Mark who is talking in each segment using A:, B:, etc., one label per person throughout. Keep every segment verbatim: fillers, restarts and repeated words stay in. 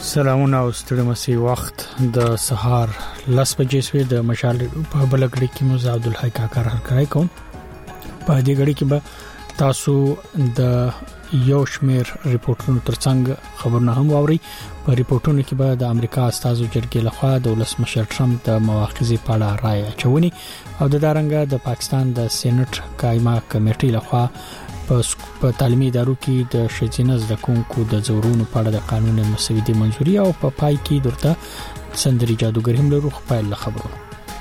A: سلامونه او ستړي مسي وخت د سهار لس بجې سوي د مشال په بلګړي کې مو زاد الحق کار کړای کوم په دې غړي کې به تاسو د یو شمیر ریپورتونو ترڅنګ خبرونه هم واوري په ریپورتونو کې به د امریکا استازو جرګې لخوا د ولسمشر ټرمپ د مواخذې په اړه رائے اچونی او د دارنګ د پاکستان د سېنات قائمه کمیټې لخوا په تعلیمي ادارو کې د شجینه زده کوونکو د زورونو په اړه د قانون مسودې منځوري او په پای کې درته سندري جادوګر هم لرو خپل خبرو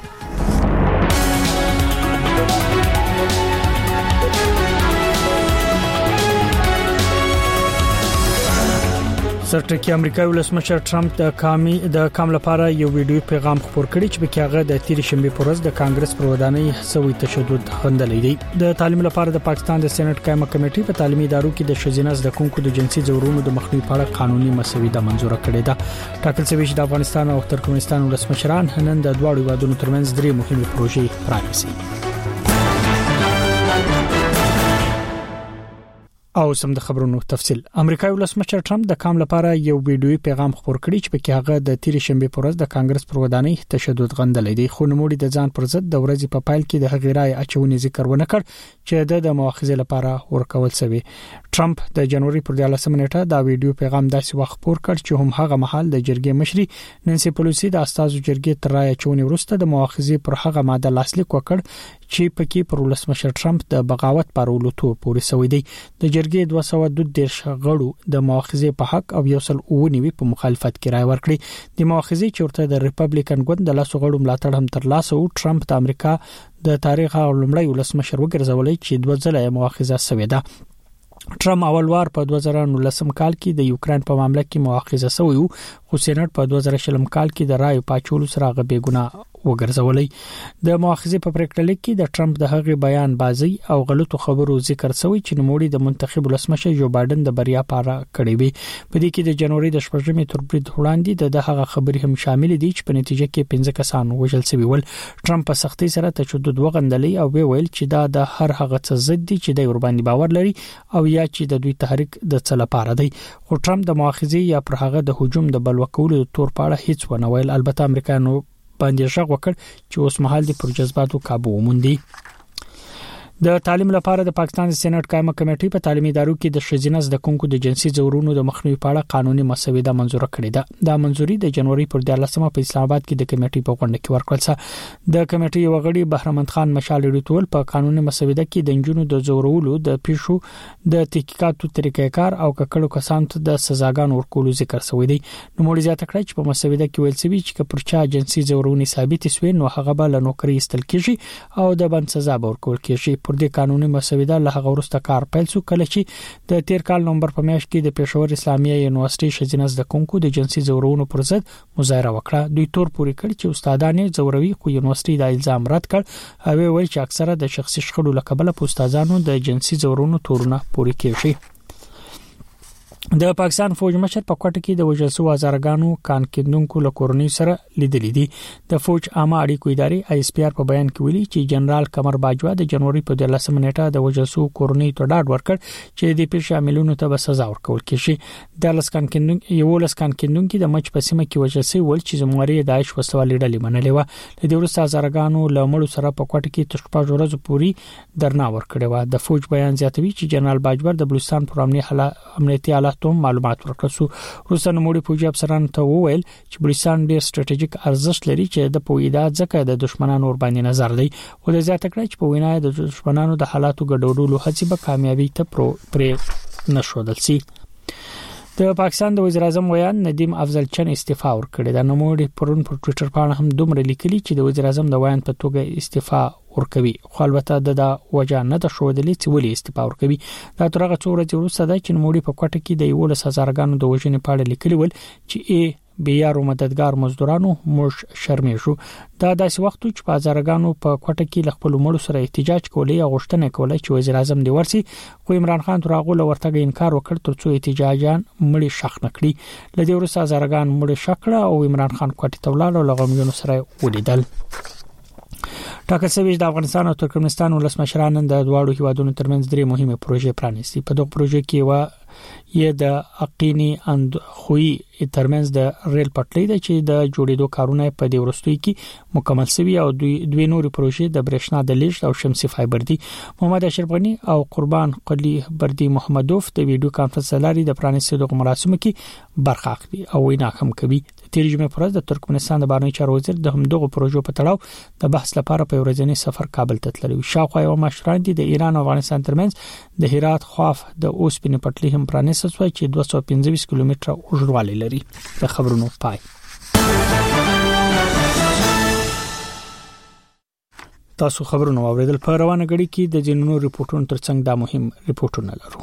A: سرټکی امریکایي ولسمشر ټرمپ د کامي د کام لپاره یو ویډیو پیغام خپور کړی چې په هغه د تیر شنبه پر ورځ د کانګرس پر ودانۍ سوي تشدد غندلې دی د تعلیم لپاره د پاکستان د سېنات قائمه کمیټې په تعلیمي ادارو کې د شجینه زده کوونکو د جنسي زورونو د مخنیوي په اړه قانوني مسوده منزوره کړې ده ټاکل شوی چې د افغانستان او ترکمنستان ولسمشران نن د دواړو هیوادونو ترمنځ درې مهمه پروژې پرانیسي او سم د خبرونو تفصيل امریکایي ولسمشر ټرمپ د کام لپاره یو ویډیوي پیغام خپور کړی چې په هغه د تیر شنبه پر ورځ د کانګرس پر ودانۍ تشدد غندلې دی خو نوموړي د ځان پر ضد د ورځې په پایل کې د هغې رائے اچونې ذکر ونه کړ چې د مؤاخذه لپاره ورکول شوی ټرمپ د جنوري پر دیارلسمه نیټه دا ویډیو پیغام داسې وخت خپور کړ چې هم هغه مهال د جرګې مشري نانسي پیلوسی د استازو جرګې تر رائے اچونې وروسته د مؤاخذه پر هغه ماده لاسلیک وکړ چې پکې پر ولسمشر ټرمپ د بغاوت پرولو تو پورې سوي دی د جرګې دوه سوه دوه دیرش غړو د مؤاخذه په حق او یو سل اوونیوي په مخالفت کې رائے ورکړي د مؤاخذه چورته د ریپبلیکن ګوند د لاسو غړو ملاتړ هم تر لاسه او ټرمپ د امریکا د تاریخ لومړی ولسمشر وګرځولای چې دوه ځله مؤاخذه شوې ده ټرمپ اول وار په دوه زره نولسم کال کې د یوکرين په معاملې کې مؤاخذه شوی خو سېنات په دوه زره شلم کال کې د رائے پاچولو سره غبي ګناه وګرځولې د مؤاخذه په پریکړه کې د ټرمپ د هغې بیان بازي او غلطو خبرو ذکر شوی چې نوموړي د منتخب ولسمشر جو بایدن د بریا لپاره کړی وي په دې کې د جنوري د شپږمې تر برید وړاندې د هغه خبرې هم شامل دي چې په نتیجه کې پنځه کسان وژل شوي ول ټرمپ په سختۍ سره تشدد وغندلې او ویل چې دا د هر هغه څه ضد دي چې د ور باندې باور لري او یا چې د دوی تحریک د څه لپاره دی خو ټرمپ د مؤاخذه یا پر هغه د هجوم د بلوکولو تور پاړه هیڅ ونه ویل البته امریکایانو باندې ژغ وکړ چې اوس مهال د پر جذباتو قابو وموندي د تعلیم لپاره د پاکستان سېنات قائمه کمیټې په تعلیمي ادارو کې د شجینه زده کوونکو د جنسي زورونو د مخنیوي په اړه قانوني مسوده منزوره کړې ده دا منزوري د جنوري پر دیارلسمه په اسلام آباد کې د کمیټې په غونډه کې ورکړل شو د کمیټې یو غړي بهرمند خان مشال ریټول په قانوني مسوده کې د انجونو د زورولو د پیښو د تحقیقاتو طریقې کار او ککړو کسانو ته د سزاګانو ورکولو ذکر شوی دی نو مولي زیاته کړی چې په مسوده کې ویل شوی چې پر چا جنسي زورونی ثابت شوی نو هغه به له نوکری استل کیږي او د بند سزا به ورکول کیږي پر دې قانوني مسوده له هغه وروسته کار پیل شو کله چې د تیر کال نومبر په میاشت کې د پېښور اسلامي یونیورسيټي شجینه زده کوونکو د جنسي زورونو پر ضد مظاهره وکړه دوی تور پوري کړ چې استادان زوروي خو یونیورسيټي د الزام رد کړ او ویل چې اکثره د شخصي شخړو لکبله په استادانو د جنسي زورونو تورونه پوري کیږي د پاکستان فوج مشر په کوټه کې د وژل شوو هزارګانو کان کیندونکو له کورنۍ سره لیدلې دي د فوج عامه اړیکو ادارې آی اس پی آر په بیان کې ویلي چې جنرال قمر باجوا د جنوري په دیارلسمه نیټه د وژل شوو کورنۍ ته ډاډ ورکړ چې د پیښې عاملونو ته به سزا ورکول کیږي د لسکان کیندونکو یو لسکان کیندونکو د مچ په سیمه کې وژل شوی ول چې زمواري داعش وسوالې ډلې منلې و د دې ورسته هزارګانو له مړو سره په کوټه کې تر شپږ ورځې پورې درنا ورکړې و د فوج بیان زیاتوي چې جنرال باجوا د بلوچستان پر امنیتي حالات ته معلومات ورکړل شو روسي نوموړي فوجي افسرانو ته وویل چې بلوچستان ډېر ستراتیژیک ارزښت لري چې د پویدا ځکه د دشمنانو ور باندې نظر دی خو د زیاته کړی چې په وینا د دشمنانو د حالاتو ګډوډولو هڅې به کامیابی ته پرې نشودل شي د پاکستان د وزیر اعظم ویان ندیم افضل چن استعفا ورکړه د نوموړي پرون پر ټوئیټر باندې هم دومره لیکلي چې د وزیر اعظم د ویان په توګه استعفا ورکوي خو البته د وجه نه د شودلې چې ولې استعفا ورکوي دا تر هغه څو ورځې وروسته د چې نوموړي په کوټه کې د یو لس هزارګانو د وژنې په اړه لیکلي ول چې ای بیارو مددگار مزدورانو موږ شرمې شو دا داسې وخت چې په هزارګانو په کوټه کې خپل مړو سره احتجاج کولې او غوښتنه کوله چې وزیر اعظم دی ورسي خو عمران خان تر هغه ورته انکار وکړ ترڅو احتجاجان مړي شخ نکړي لدی ورسره هزارګان مړي شکړه او عمران خان کوټه ته ولاړ او لغمونو سره ولیدل ټاکل شوی د افغانستان او ترکمنستان ولسمشران د دواړو هیوادونو ترمنځ درې مهمه پروژې پرانیستي په دغه پروژې کې و یې د اقینی اند خوې ترمنځ د ریل پټلۍ د چې د جوړېدو کارونه په دې ورستوي کې مکمل شوي او دوی دوی نوري پروژې د برېښنا د لیږد او شمسي فایبر دي. محمد اشرف غنی او قربان قلی بردی محمدوف د ویډیو کانفرنس لاري د پرانیستو مراسمو کې برخه اخلي او وینا هم کوي. د تیر جمعې پر ورځ د ترکمنستان د بهرنی چارو وزیر د همدغه پروژو په تړاو د بحث لپاره په ورځنی سفر کابل ته تللی. شاوخوا یو مشران دي د ایران او افغانستان ترمنځ د هرات خواف د اوسپنې پټلۍ هم پرانیستل شوی چې دوه سوه پنځه ویشت کیلومتره اوږدوالی لري. د خبرونو پای. تاسو خبرونه واوریدل. په روانه غړي کې د جنونو ریپورتونو ترڅنګ دا مهم ریپورتونه لرو.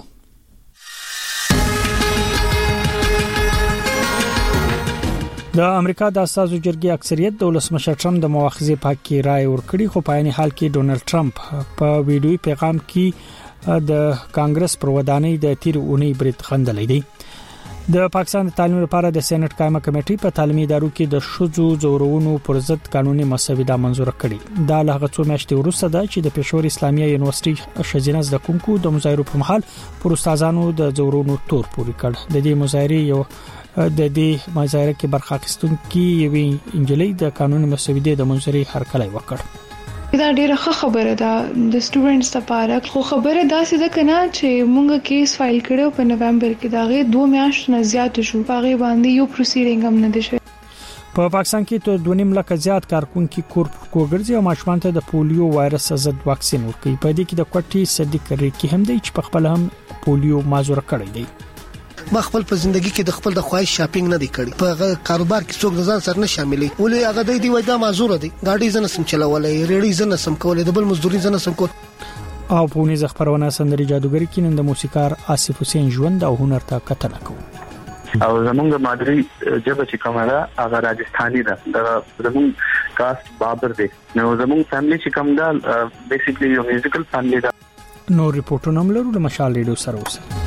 A: د امریکا د اساسو جرګې اکثریت د ولسمشر ټرمپ د مواخذې په کې رائے ورکړي، خو په عین حال کې ډونالد ټرمپ په ویډیوي پیغام کې د کانګرس پر ودانۍ د تیر اونۍ برید خندلې دی. د پاکستان د تعلیم لپاره د سېنات قائمه کمیټې په تعلیمي ادارو کې د شذو زورونو پر ضد قانوني مسوده منزور کړې. دا له هغه څو میاشتې وروسته ده چې د پېښور اسلامیه یونیورسيټي شزینه زده کوونکو د مظاهرو پر مهال پر استادانو د زورونو تور پوري کړ. د دې مظاهرې یو د دې مظاهره کې برخه اخیستونکو یوې انجلۍ د قانوني مسودې د منځري هرکلی وکړ.
B: دا ډیره ښه خبره ده د سټوډنټس لپاره، خو خبره دا سده کنه چې مونږ کیس فایل کړو په نوومبر کې، دا غي دوه میاشتې نه زیات شو، هغه باندې یو پروسیډینګ هم نه دی شوی.
A: په پاکستان کې ته دوه نیم لک زیات کارکونکو کور کوګرځي او ماشومان ته د پولیو وایرس ضد واکسین ورکوي. په دې کې د کوټي صدیق ریکی هم دی چې په خپل هم پولیو مازور کړی دی.
C: ما خپل په ژوندۍ کې د خپل د خواهش شاپینګ نه دی کړی، په کاروبار کې څوک ځان سره نه شاملې، ولې هغه د دې وای دا معذور دی، گاډي زنه سم چلولې، ریړې زنه سم کولې، د بل مزدوري زنه سم کول.
A: او په نيز خبرونه سندري جادوګری کې نن د موسیقار آصف حسین ژوند او هنر ته کتنه کوو.
D: او زمونږ مادری جبه چې کومه ده هغه راجستاني ده، دا زمونږ کاست بابر دی. نو زمونږ فیملی چې کوم ده بیسیکلی یو میوزیکل فیملی ده.
A: نو ریپورټونه هم لرو د مشال ریډیو سره اوسه.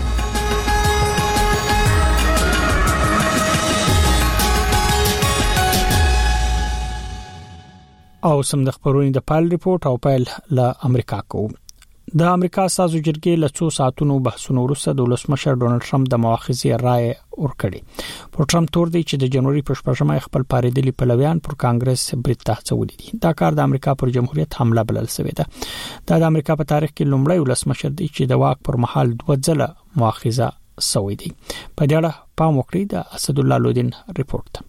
A: او سم د خبرونې د پال ریپورت او پال له امریکا کوم. د امریکا اساسو جرګې له څو ساعتونو بحثونو وروسته د ولسمشر ډونالد ټرمپ د مواخذې رائے ورکړي. پر ټرمپ تور دی چې د جنوري په شپږمه خپل پاریدلي پلویان پر کانګرس برید تهڅولې دي. دا کار د امریکا پر جمهوریت حمله بلل شوی دی. دا د امریکا په تاریخ کې لومړی ولسمشر دی چې د واک پر مهال دوه ځله مواخذه شوی دی. په دې اړه پام وکړئ د اسد الله لودین ریپورت.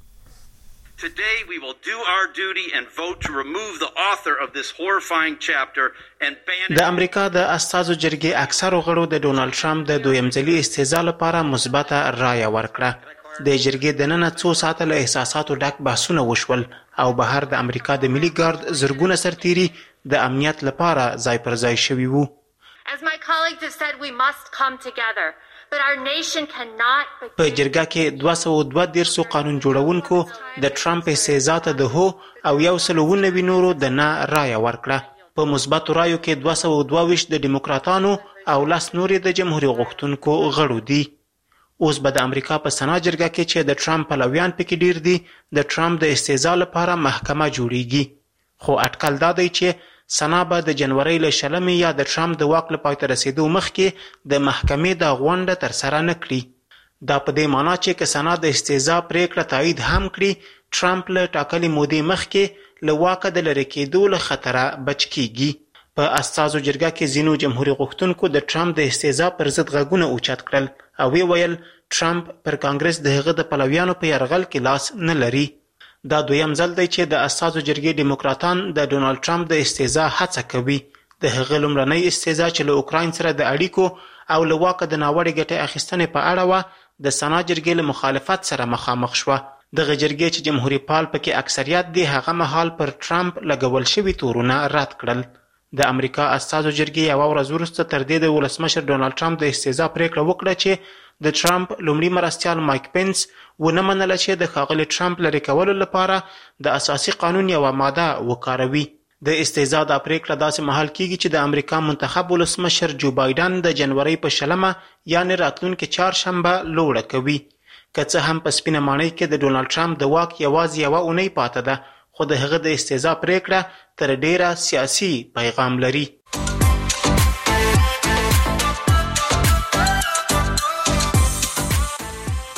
E: Today we will do our duty and vote to remove the author of this horrifying chapter and ban
F: د امریکا د اساسو جرګې اکثرو غړو د ډونالد ټرمپ د دویم ځلي استهزاء لپاره مثبته رائے ورکړه. د جرګې د نن څو ساعته له احساساتو ډک بحثونه وشول او بهر د امریکا د ملي ګارد زرګونه سرتيري د امنیت لپاره ځای پر ځای شوي وو.
G: As my colleagues have said, we must come together. But our nation cannot.
F: په جرګه کې دوه سوه دوه دېرش قانون جوړونکو د ټرمپ استهزاء ته د هو او یو سل او نوي نورو د نه رائے ورکړه. په مثبتو رایو کې دوه سوه دوه ویشت د دیموکراتانو او لس نورې د جمهوریت غوښتونکو غړو دي. اوس به د امریکا په سنا جرګه کې چې د ټرمپ پلویان پکې ډیر دي د ټرمپ د استهزاء لپاره محکمه جوړیږي. خو اټکل دا دی چې سنا به د جنوري له شلمې یا د ټرمپ د واک له پای ته رسیدو مخکې د محکمې د غونډه تر سره نه کړي. دا په دې معنی چې که سنا د استهزاء پریکړه تایید هم کړي، ټرمپ له ټاکلې مودې مخکې له واکه د لرې کېدو له خطره بچ کیږي. په اساسو جرګه کې ځینو جمهوریت غوښتونکو د ټرمپ د استهزاء پر ضد غږونه اوچت کړل او وی ویل ټرمپ پر کانګرس د هغه د پلویانو په یرغل کې لاس نه لري. دا دویم ځل دی چې د اساسو جرګې دیموکراتان د ډونالد ټرمپ د استهزاء هڅه کوي. د هغه لومړنۍ استهزاء چې له اوکراین سره د اړیکو او له واکه د ناوړې ګټې اخیستنې په اړه وه، د سنا جرګې له مخالفت سره مخامخ شوه. دغه جرګې چې جمهوریت پال پکې اکثریت دی، هغه مهال پر ټرمپ لګول شوي تورونه رد کړل. د امریکا اساسو جرګې یوه ورځ وروسته تر دې د ولسمشر ډونالد ټرمپ د استهزاء پریکړه وکړه چې د ټرمپ لومړي مرستیال مایک پنس ونه منله چې د ښاغلي ټرمپ لرې کولو لپاره د اساسي قانون یوه ماده وکاروي. د استهزاء دا پریکړه داسې مهال کیږي چې د امریکا منتخب ولسمشر جو بایدن د جنوري په شلمه یعنې راتلونکي چهارشنبه لوړه کوي. که څه هم په سپینه ماڼۍ کې د ډونالد ټرمپ د واک یوازې یوه اونۍ پاته ده، خو د هغه د استهزاء پریکړه تر ډیره سیاسي پیغام لري.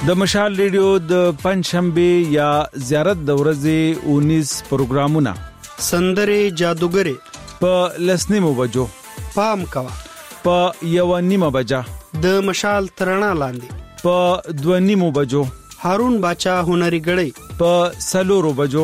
H: د مشال ریډیو د پنځشنبه یا زیارت د ورځې انیس پروګرامونه
I: سندره جادوګری
H: په لسنیمو بجو
I: پام کوا
H: په یو نیمه بجا
I: د مشال ترنا لاندې
H: په دوه نیمو بجو
I: هارون باچا هنري غړی
H: په سلورو بجو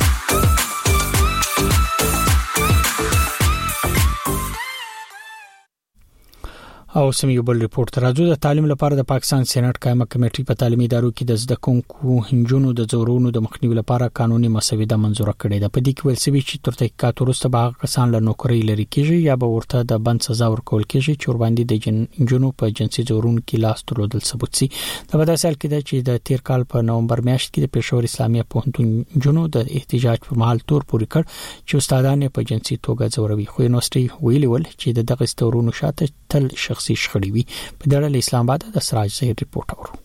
A: او سم یو بل ریپورت راځو. د تعلیم لپاره د پاکستان سېنات قائمه کمیټې په تعلیمي ادارو کې د زده کوونکو هنجونو د زورونو د مخنیوي لپاره قانوني مسوده منزور کړې ده. په دې کې ویل شوی چې تر تحقیقات وروسته به کسان له نوکری لري کیږي یا به ورته د بند سزا ورکول کیږي چې ور باندې د هنجونو په جنسي زورونو کې لاس درلودل ثبوت سي. دا به داسې کې ده چې د تیر کال په نومبر میاشت کې د پېښور اسلامي پوهنتون هنجونو د احتجاج په محل تور پورې کړ چې استادان په جنسي توګه زوروي. خو یونیورسيټي ویلي ول چې د دغه ستورونو شاته تل شخصي شخړې وي. په دغه اسلام آباد د سراج زهیر ریپورت اورو.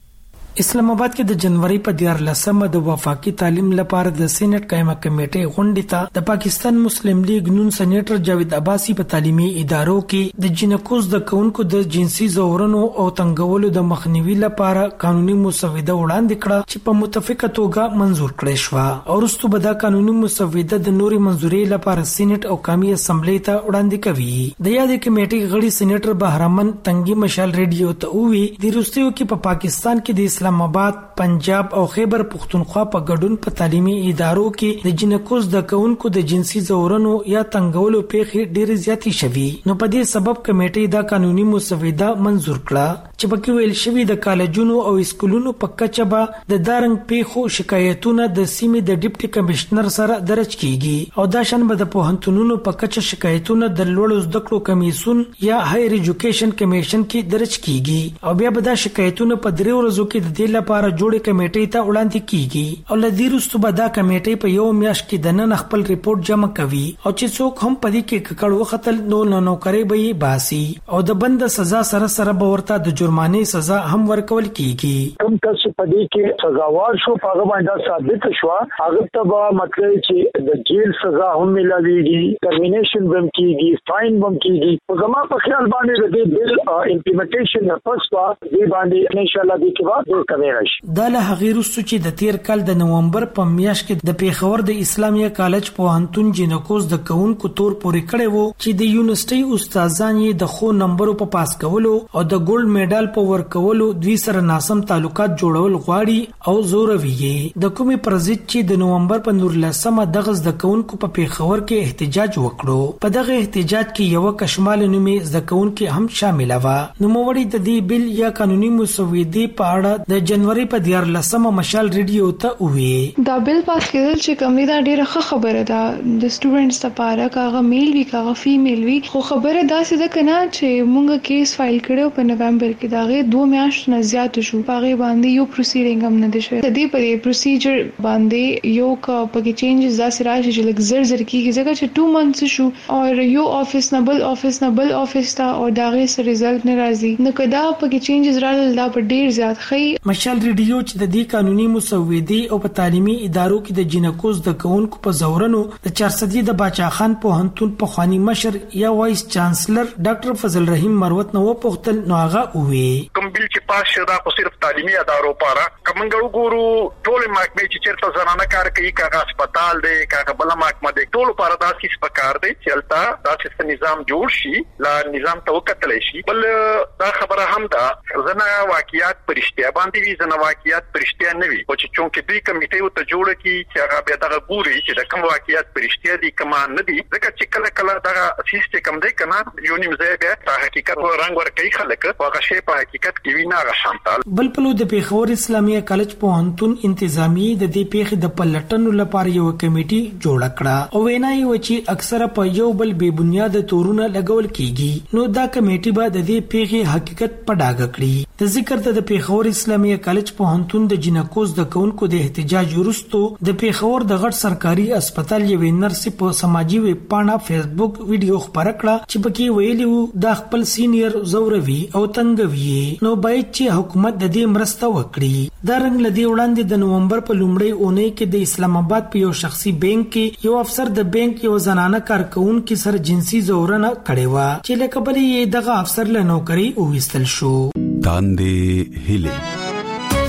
J: اسلام آباد کې د جنوري په دیارلسمه د وفاقي تعلیم لپاره د سېنات قائمه کمیټې غونډې ته د پاکستان مسلم لیگ نون سېنیټر جاوید عباسي په تعلیمي ادارو کې د جنکوز د کونکو د جنسي زورونو او تنګولو د مخنیوي لپاره قانوني مسوده وړاندې کړه چې په متفقه توګه منزور کړې شو. او وروسته به دا قانوني مسوده د نوري منزوري لپاره سېنات او قومي اسمبلی ته وړاندې کوي. د یادې کمیټې غړي سېنیټر بهرمن تنګي مشال ریډیو ته وی د روسیو کې په پاکستان کې د اسلام آباد، پنجاب او خیبر پختونخوا په ګډون په تعلیمي ادارو کې د جنکوز د کونکو د جنسي زورونو یا تنګولو پیښې ډېر زیاتې شوي. نو په دې سبب کمیټې دا قانوني مسوده منزور کړه چې پکې ویل شوی د کالجونو او اسکولونو په کچه به د دارنګ پیښو شکایتونه د سیمې د ډیپټي کمشنر سره درج کیږي او دا شان به د پوهنتونونو په کچه شکایتونه د لوړو زده کړو کمیسون یا هایر ایجوکیشن کمیشن کې درج کیږي او بیا به دا شکایتونه په درې ورځو کې د دې لپاره جوړې کمیټې ته وړاندې کیږي او لدی وروسته به دا کمیټې په یو میاشت کې د نن خپل ریپورت جمع کوي او چې څوک هم پدې کې ککړ وختل نو نه نوکری به باسي او د بند سزا سره سره به ورته د جرمانه سزا هم ورکول کیږي.
K: کوم تاسو پدې کې سزاوار شو هغه باندې ثابت شو هغه ته به مطلب چې د جیل سزا هم ملایږي، ټرمینیشن هم کیږي، فاین هم کیږي. په زما په خیال باندې د بل امپلیمنټیشن نه پسوا دی باندې ان شاء الله د کې بعد کوي.
J: دا له هغه وروسته چې د تیر کال د نومبر په میاشت کې د پیښور د اسلامیه کالج پوهنتون جنکوز د کونکو تور پورې کړي وو چې د یونیورسيټي استادان یې د خو نمبرو په پاس کولو او د ګولډ میډال په ورکولو دوی سره ناسم تعلقات جوړول غواړي او زوروي. د کومي پرځید چې د نومبر په نورلسمه دغه د کونکو په پیښور کې احتجاج وکړو. په دغه احتجاج کې یو کشمال نومي د کونکو هم شامل و. نو موړي د دې بل یا قانوني مسودې په اړه د جنوري په دیارلسمه مشال ریډیو ته وی
B: دا بل پاس کېدل چې کومې دا ډیره ښه خبره ده د سټوډنټس لپاره، کاغه میل وی کاغه فیمیل وی. خو خبره دا څه ده کنه چې مونږه کیس فایل کړو په نومبر کې دا غي دوه میاشتې نه زیات شو. پاره باندې یو پروسیډینګ هم نه دی شوی. د دې په پروسیجر باندې یو کا پکې چینجز داسې راشي چې لږ زر زر کیږي ځکه چې دوه منث شو او یو افیس نه بل افیس نه بل افیس ته او دا غي سره ریزلټ نه راځي. نو کدا پکې چینجز راغلل دا په ډیر زیات خي.
J: مشال ریډیو چې د دې قانوني مسودې او په تعلیمي ادارو کې د جنکوز د کونکو په زورنو د چارسدي د باچا خان پوهنتون په خواني مشر یا وایس چانسلر ډاکټر فضل رحیم مروت نو پوښتل نو هغه وی
L: کوم بل چې پاس شو دا خو صرف تعلیمي ادارو لپاره کومنګ وګورو ټول محکمې چې چیرته زنانه کار کوي کاغه هسپتال دی کاغه بل محکمه دی ټول لپاره دا هیڅ پکار دی چې التا دا چې نظام جوړ شي لا نظام ته وکتل شي. بل دا خبره هم ده زنه واقعیات پرشتیا باندې وی زنه واقعیات پرشتیا نه وي او چې چونکې دوی کمیټې ته جوړه کی چې هغه به دغه ګوري چې د کوم واقعیت پرشتیا دي کوم نه دي ځکه چې کله کله دغه سیستم کم دی کنه یو نیم ځای به په حقیقت رنگ ورکړي خلک او هغه شی په حقیقت کې وینا غشانتال.
J: بل پلو د پیښور اسلامي کالج پوهنتون انتظامی د دې پیښې د پلټنو لپاره یو کمیټي جوړ کړه او وینای و چې اکثره په یو بل بے بنیاد تورونه لګول کیږي. نو دا کمیټي به د دې پیښې حقیقت په ډاګه کړي. د ذکر د پیښور اسلامي کالج پوهنتون د جنکوز د کونکو د احتجاج وروسته د پیښور د غټ سرکاري هسپتال یوې نرس په سماجی ویب پاڼه فیسبوک ویډیو خبره کړه چې پکې ویلي وو د خپل سینیر زوروي او تنګوي نو باید چې حکومت د دې مرسته وکړي. دا رنګ لدی وړاندې د نومبر په لومړۍ اونۍ کې د اسلام آباد په یو شخصي بانک کې یو افسر د بانک یو زنانه کارکونکو سره جنسي زورنه کړې و چې لکه بلې دغه افسر له نوکری وویستل شو.
M: تاندې هیله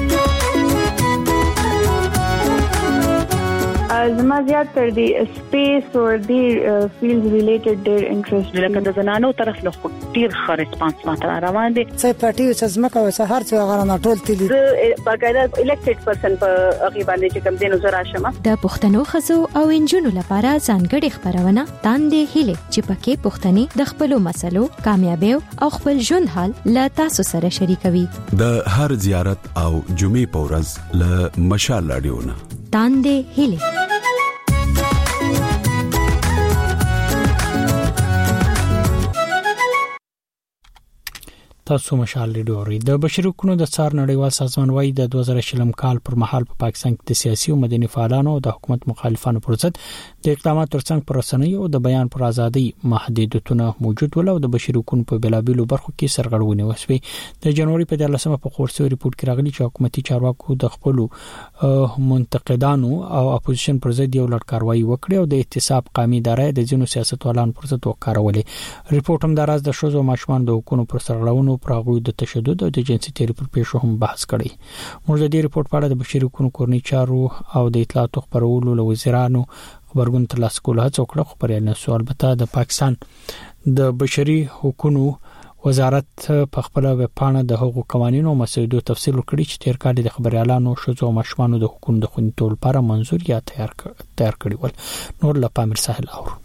M: زما زیات تر دی سپیس او دی فیلډ ریلیټډ ډیر انټرست
N: لکه د زنانو طرف له خو ډیر ښه ریسپانس ماته روان دي.
O: څه پټي څه زمکه او څه هر څه غره ټول تللی
N: باقاعده الیکټډ پرسن په هغه باندې چې کوم دینو زرا شمه.
P: د پښتنو خزو او انجونو لپاره ځانګړي خبرونه تاندې هله چې پکې پښتني د خپل مسلو کامیابی او خپل ژوند حال له تاسو سره شریکوي.
Q: د هر زیارت او جمعې په ورځ له مشال رادیونا
P: تاندې هله.
A: تاسو مشال لیدوري د بشري حقوقو د څار نړیوال سازمان وايي د دوه زره شلم کال پر مهال په پا پاکستان کې د سیاسي او مدني فعالانو او د حکومت مخالفانو پر ضد د اقداماتو ترڅنګ پر رسنیو او د بیان پر ازادي محدودیتونه موجود ول او د بشري حقوقو په بلابلو برخو کې سرغړونې وشوي. د جنوري په دیارلسمه په خورسو ریپورت کې راغلي چې حکومتي چارواکو د خپل منتقدانو او اپوزیشن پر ضد یو لړ کاروایی وکړي او د احتساب قومي ادارې د ځینو سیاستوالانو پر ضد وکړولې. ریپورت هم دراز د شوزو ماشومان د حقوقو پر سرغړونو پرغو د تشدد او د جنسي تیری پر پیښو هم بحث کړي. موږ د دې ریپورت په اړه د بشري حقوقو کورنۍ چارو او د اطلاعاتو خبرولو له وزیرانو خبرګون ترلاسه کول هڅه وکړه، خو پرې نه سوال. البته د پاکستان د بشري حقوقو وزارت په خپل ویب پاڼه د حقوقو قوانینو او مسودو تفصیل وکړي چې تیر کال د خبريالانو شوزو ماشومان د حقوقو د خوندیتوب لپاره منظور یا تیار تیار کړي ول. نور له پامیر ساحل اور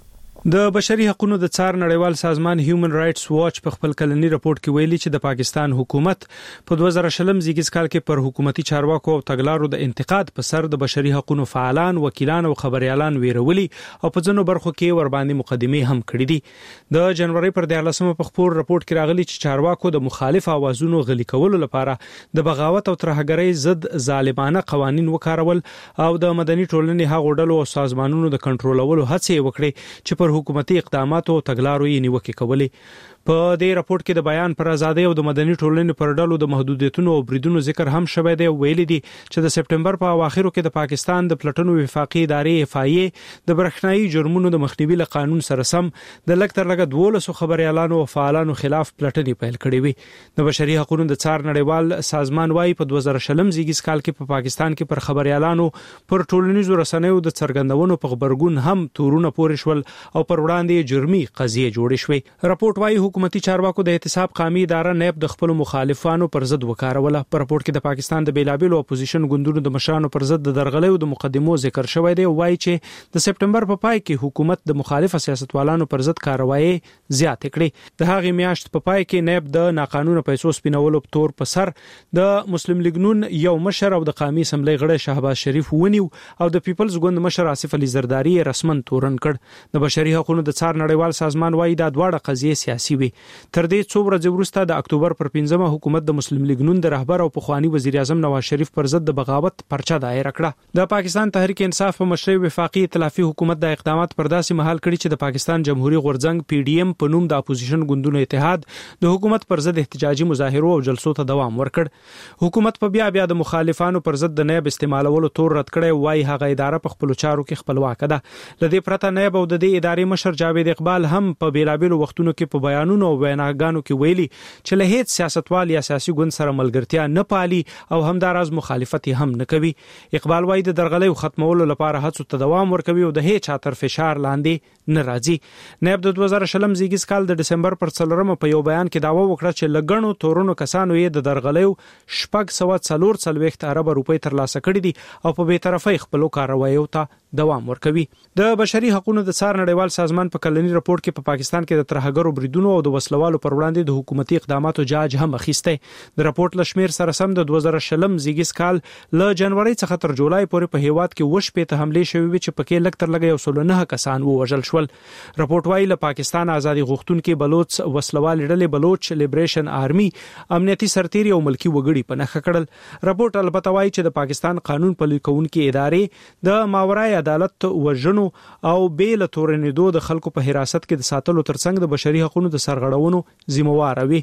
R: د بشري حقوقو د څار نړیوال سازمان هیومن رائټس واچ په خپل کلنی راپورټ کې ویلي چې د پاکستان حکومت په دوه زره شلم زیږیز کال کې پر حکومتي چارواکو او تګلارو د انتقاد په سر د بشري حقوقو فعالان، وکیلان او خبريالان ویرولي او په ځینو برخو کې ور باندې مقدمه هم کړې دي. د جنوري پر دیارلسمه په خپور راپورټ کې راغلي چې چارواکو د مخالف اوازونو غلي کولو لپاره د بغاوت او ترهګرۍ ضد ظالمانه قوانين وکارول او د مدني ټولنې هغو ډلو او سازمانونو د کنټرولولو هڅې وکړي چې پر حکومتي اقداماتو او تګلارو یې نیوکه کولې. په دې راپورټ کې د بیان پر ازادۍ او د مدني ټولنې پر ډلو د محدودیتونو او بریدونو ذکر هم شوی دی. ویلي دي چې د سپټمبر په اواخرو کې د پاکستان د پلټنو وفاقي ادارې اف ای ای د برېښنايي جرمونو د مخنیوي له قانون سره سم د لږ تر لږه دولسو خبريالانو او فعالانو خلاف پلټنې پیل کړې وي. د بشري حقوقو د څار نړیوال سازمان وايي په دوه زره شلم زیږیز کال کې په پاکستان کې پر خبريالانو پر ټولنیزو رسنیو د څرګندونو په خبرګون هم تورونه پورې شول او پر وړاندې جرمي قضیه جوړې شوې. راپورټ وايي حکومتي چارواکو د احتساب قومي اداره نیب د خپل مخالفانو پر ضد وکاروله. په راپورټ کې د پاکستان د بیلابلو اپوزیشن ګوندونو د مشرانو پر ضد د درغلیو د مقدمو ذکر شوی دی. وايي چې د سپټمبر په پای کې حکومت د مخالف سیاستوالانو پر ضد کاروایی زیات کړې. د هغې میاشت په پای کې نیب د ناقانونه پیسو سپینولو په تور په سر د مسلم لیگ نون یو مشر او د قومي اسمبلی غړی شهباز شریف ونیو او د پیپلز ګوند مشر آصف علي زرداری رسمن تورن کړ. د بشري حقوقو د څار نړیوال سازمان وايي دا دواړه قضیې سیاسي وي. تر دې څو ورځې وروسته د اکتوبر پر پنځمه حکومت د مسلم لیگ نون د رهبر او پخوانی وزیر اعظم نواز شریف پر ضد د بغاوت پرچه دایر کړه. د پاکستان تحریک انصاف په مشرۍ وفاقي ائتلافي حکومت د اقدامات پر داسې مهال کړي چې د پاکستان جمهوریت غورځنګ پی ډی ایم په نوم د اپوزیشن ګوندونو اتحاد د حکومت پر ضد احتجاجي مظاهرو او جلسو ته دوام ورکړ. حکومت په بیا بیا د مخالفانو پر ضد د نیب استعمالولو تور رد کړي. وايي هغه اداره په خپل چارو کې خپلواک ده. لدې پرته نیب او د دې ادارې مشر جاوید اقبال هم په بیلابلو وختونو کې په بیانونو او ویناګانو کې ویلي چې له هیڅ سیاستوال یا سیاسي ګوند سره ملګرتیا نه پالي او همداراز مخالفت هم نه کوي. اقبال وايي د درغلۍ ختمولو لپاره هڅو ته دوام ورکوي او د هیڅ چا تر فشار لاندې نه راځي. نیب د دوه زره شلم زیږیز کال د دسمبر پر څلورمه په یو بیان کې داوا وکړه چې لګڼو تورونو کسانو یې د درغلیو شپږ سوه څلور څلوېښت ارب روپۍ ترلاسه کړي دي او په بې طرفۍ خپلو کارواییو ته دوام ورکوي. د بشري حقوقو د څار نړیوال سازمان په کلنی راپورټ کې په پاکستان کې د ترهګرو بریدونو او د وسلوالو پر وړاندې د حکومتي اقداماتو جاج هم اخیسته. د راپورټ لشمیر سره سم د دوه زره شلم زیږیز کال له جنوري څخه تر جولای پورې په هیواد کې وش په حمله شوې چې پکې لږ تر لږه یو سل نه کسان ووژل شول. راپورټ وايي له پاکستان ازادي غوښتونکو بلوچ وسلوال ډلې بلوچ لیبریشن آرمي امنیتي سرتیري او ملکی وګړي په نخښه کړل. راپورټ البته وايي چې د پاکستان قانون پلي کوونکې ادارې د ماورای عدالت وژنو او بیل تورنیدو د خلکو په حراست کې د ساتلو ترڅنګ د بشري حقوقو د سرغړونو ذمہوار وي.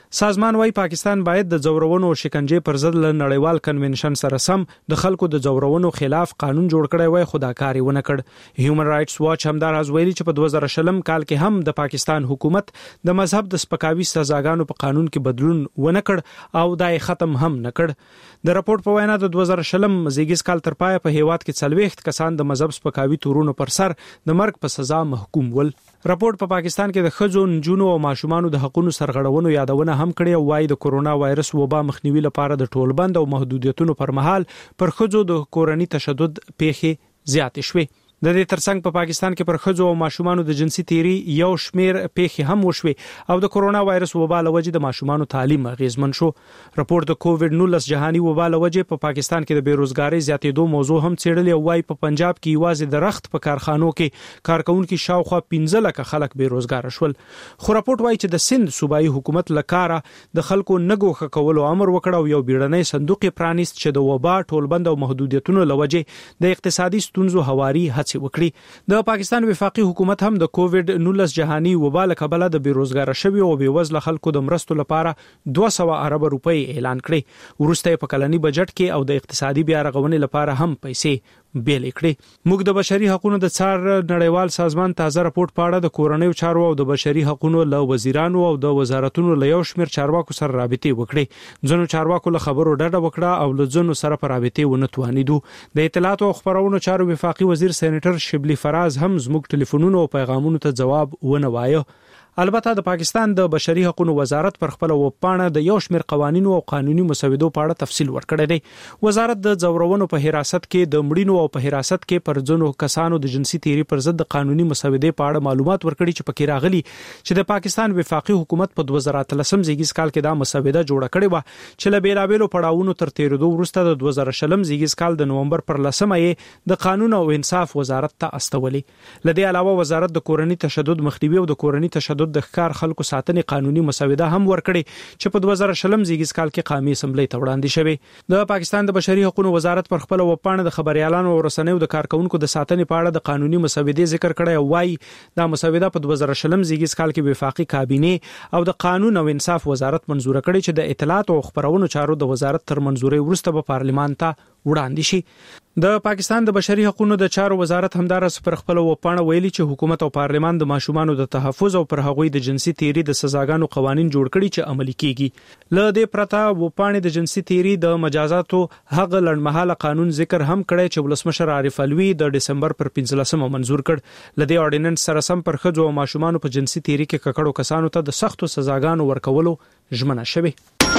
R: سازمان وايي پاکستان باید د ځورونو او شکنجې پر ضد له نړیوال کنونشن سره سم د خلکو د ځورونو خلاف قانون جوړ کړی وای، خو دا کار یې ونه کړ. هیومن رائټس واچ همداراز ویلي چې په دوه زره شلم کال کې هم د پاکستان حکومت د مذهب د سپکاوي سزاګانو په قانون کې بدلون ونه کړ او دا یې ختم هم نه کړ. د راپور په وینا د دوه زره شلم زیږیز کال تر پای په هیواد کې څلوېښت کسان د مذهب سپکاوي تورونو پر سر د مرګ په سزا محکوم ول. راپور په پا پاکستان کې د ښځو، نجونو او ماشومانو د حقوقو سرغړونو یادونه هم کړې او وايي د کورونا وایرس وبا مخنیوي لپاره د ټولبند او محدودیتونو پر مهال پر ښځو د کورنۍ تشدد پیښې زیاتې شوې. د دې ترڅنګ په پا پاکستان کې پر ښځو او ماشومانو د جنسي تیری یو شمیر پیښې هم وشوې او د کورونا وایرس وبا لوجې د ماشومانو تعلیم اغیزمن شو. راپور د کووډ نولس جهاني وبا لوجې په پا پاکستان کې د بیروزګاری زیاتېدو موضوع هم څېړلې او وايي په پنجاب کې یوازې د رخت په کارخانو کې کارکونکو شاوخوا پنځه لکه خلک بیروزګار شول. خو راپور وايي چې د سند صوبایي حکومت لکاره د خلکو نګوخه کولو امر وکړ او یو بیړنۍ صندوق پرانیست چې د وبا ټولبند او محدودیتونو لوجې د اقتصادي ستونزو هواري وکړي. د پاکستان وفاقي حکومت هم د کووډ نولس جهاني وبا له کبله د بیروزګار شوی او بیوزله خلکو د مرستو لپاره دوه سوه ارب روپۍ اعلان کړي. ورسته په کلنی بجټ کې او د اقتصادي بیا رغونې لپاره هم پیسې بیل کړي. موږ د بشري حقوقو د څار نړیوال سازمان تازه راپورټ پاړه د کورنیو چارو او د بشري حقوقو له وزیرانو او د وزارتونو له یو شمېر چارواکو سره رابطې وکړي. ځینو چارواکو له خبرو ډډه وکړه او له ځینو سره په رابطې ونه توانیدو. د اطلاعات او خبرونو چارو وفاقي وزیر سېنیټر شبلی فراز هم زموږ ټلیفونونو او پیغامونو ته جواب ونه وایو. البته د پاکستان د بشري حقوقو وزارت پر خپل وپاڼه د یو شمېر قوانینو او قانوني مسودو په اړه تفصیل ورکړی دی. وزارت د ځورونو په حراست کې د مړینو او په حراست کې پر ځینو کسانو د جنسي تیری پر ضد د قانوني مسودې په اړه معلومات ورکړي چې پکې راغلي چې د پاکستان وفاقي حکومت په دوه زره اتلسم زیږیز کال کې دا مسوده جوړه کړې و چې له بیلابېلو پړاوونو تر تیریدو وروسته د دوه زره شلم زیږیز کال د نومبر پر لسمه یې د قانون او انصاف وزارت ته استولې. لدې علاوه وزارت د کورنۍ تشدد مخنیوي او د کورنۍ تشدد د ښکار خلکو ساتنې قانوني مسوده هم ورکړي چې په دوه زره شلم زیږیز کال کې قومي اسمبلی ته وړاندې شوې. د پاکستان د بشري حقوقو وزارت پر خپل وپاڼه د خبريالانو او رسنیو د کارکونکو د ساتنې په اړه د قانوني مسودې ذکر کړی او وايي دا مسوده په دوه زره شلم زیږیز کال کې وفاقي کابینه او د قانون او انصاف وزارت منزور کړي چې د اطلاعات او خبرونو چارو د وزارت تر منزوري وروسته په پارلمان ته وړاندې شي. د پاکستان د بشري حقوقو د چارو وزارت همدارس پر خپل وپاڼه ویلي چې حکومت او پارلمان د ماشومانو د تحفظ او پر هغوی د جنسي تیری د سزاګانو قوانين جوړ کړي چې عملي کیږي. له دې پرته وپاڼه د جنسي تیری د مجازاتو هغه لړمحاله قانون ذکر هم کړی چې ولسمشر عارف علوي د دسمبر پر پنځلسمه منزور کړ. لدې اورډیننس سره سم پر ښځو او ماشومانو په جنسي تیری کې ککړو کسانو ته د سختو سزاګانو ورکولو ژمنه شوه.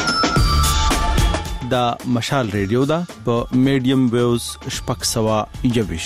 H: دا مشال ریډیو دا په میډیم ویوز شپږ سوه یوویش.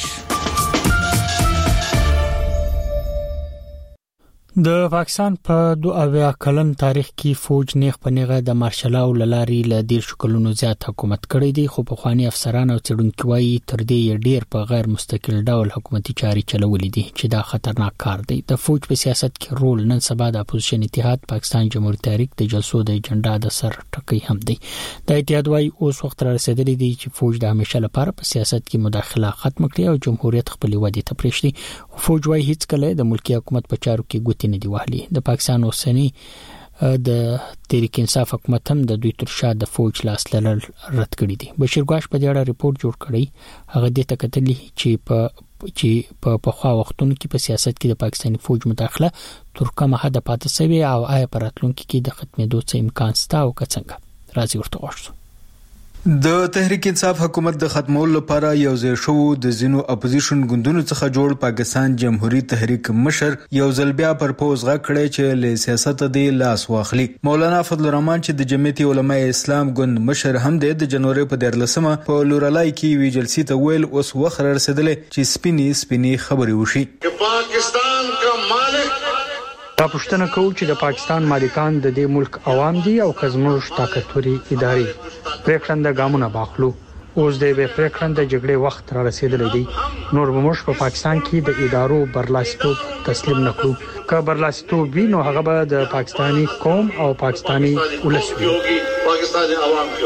A: د پاکستان په دوه اویا کلن تاریخ کې فوج نیغ په نیغه د مارشلاو لاري ل ډیر شکلونو زیات حکومت کړی دی، خو په خواني افسران او څېړونکو وايي تر دې ډیر په غیر مستقل ډول حکومتي چاري چلولې دي چې دا خطرناک کار دی. د فوج په سیاست کې رول نن سبا د اپوزیشن اتحاد پاکستان جمهوریت تحریک د جلسو د ایجنډا د سر ټکی هم دی. د اتحاد وايي اوس وخت را رسیدلی دی چې فوج د همیشه لپاره په سیاست کې مداخله ختم کړي او جمهوریت خپل ودی ته پرېږدي. فوج وايي هیڅ کله د ملکی حکومت په چارو کې ګوتې نه دی وهلي. د پاکستان اوسنی د تحریک انصاف حکومت هم د دوی تر شا د فوج لاس لرل رد کړی دی. بشیر ګواش په دې اړه ریپورت جوړ کړی. هغه د تکتلې چې په چې په پخوا وختونو کې په سیاست کې د پاکستاني فوج مداخله تر کومه حد پاتې شوی او آیا په راتلونکي کې د ختمېدو څه امکان شته او که څنګه؟ راځي ورته وښیو.
S: د تحریک انصاف حکومت د ختمولو لپاره یو ځای شو د زینو اپوزیشن ګوندونو څخه جوړ پاکستان جمهوریت تحریک مشر یو ځل بیا پر پوز غا کړی چې له سیاست دی لاس واخلي. مولانا فضل الرحمن چې د جمعیت علماء اسلام ګوند مشر هم دی د جنوري په دیارلسمه په لورلای کې وی جلسې ته ویل اوس وخت رسیدلې چې سپینی سپینی خبرې وشي.
T: پاکستان کا مالک
A: دا پښتنه کوي چې د پاکستان مالکان د دې ملک عوام دي او کزموش طاقتوري ادارې پریکړنده ګامونه باخلو. اوس د به پریکړنده جګړې وخت را رسیدلی دی. نور موږ په پاکستان کې د ادارو برلاسیتوب تسلیم نکړو. که برلاسیتوب وي نو هغه به د پاکستاني قوم او پاکستاني ولس وي.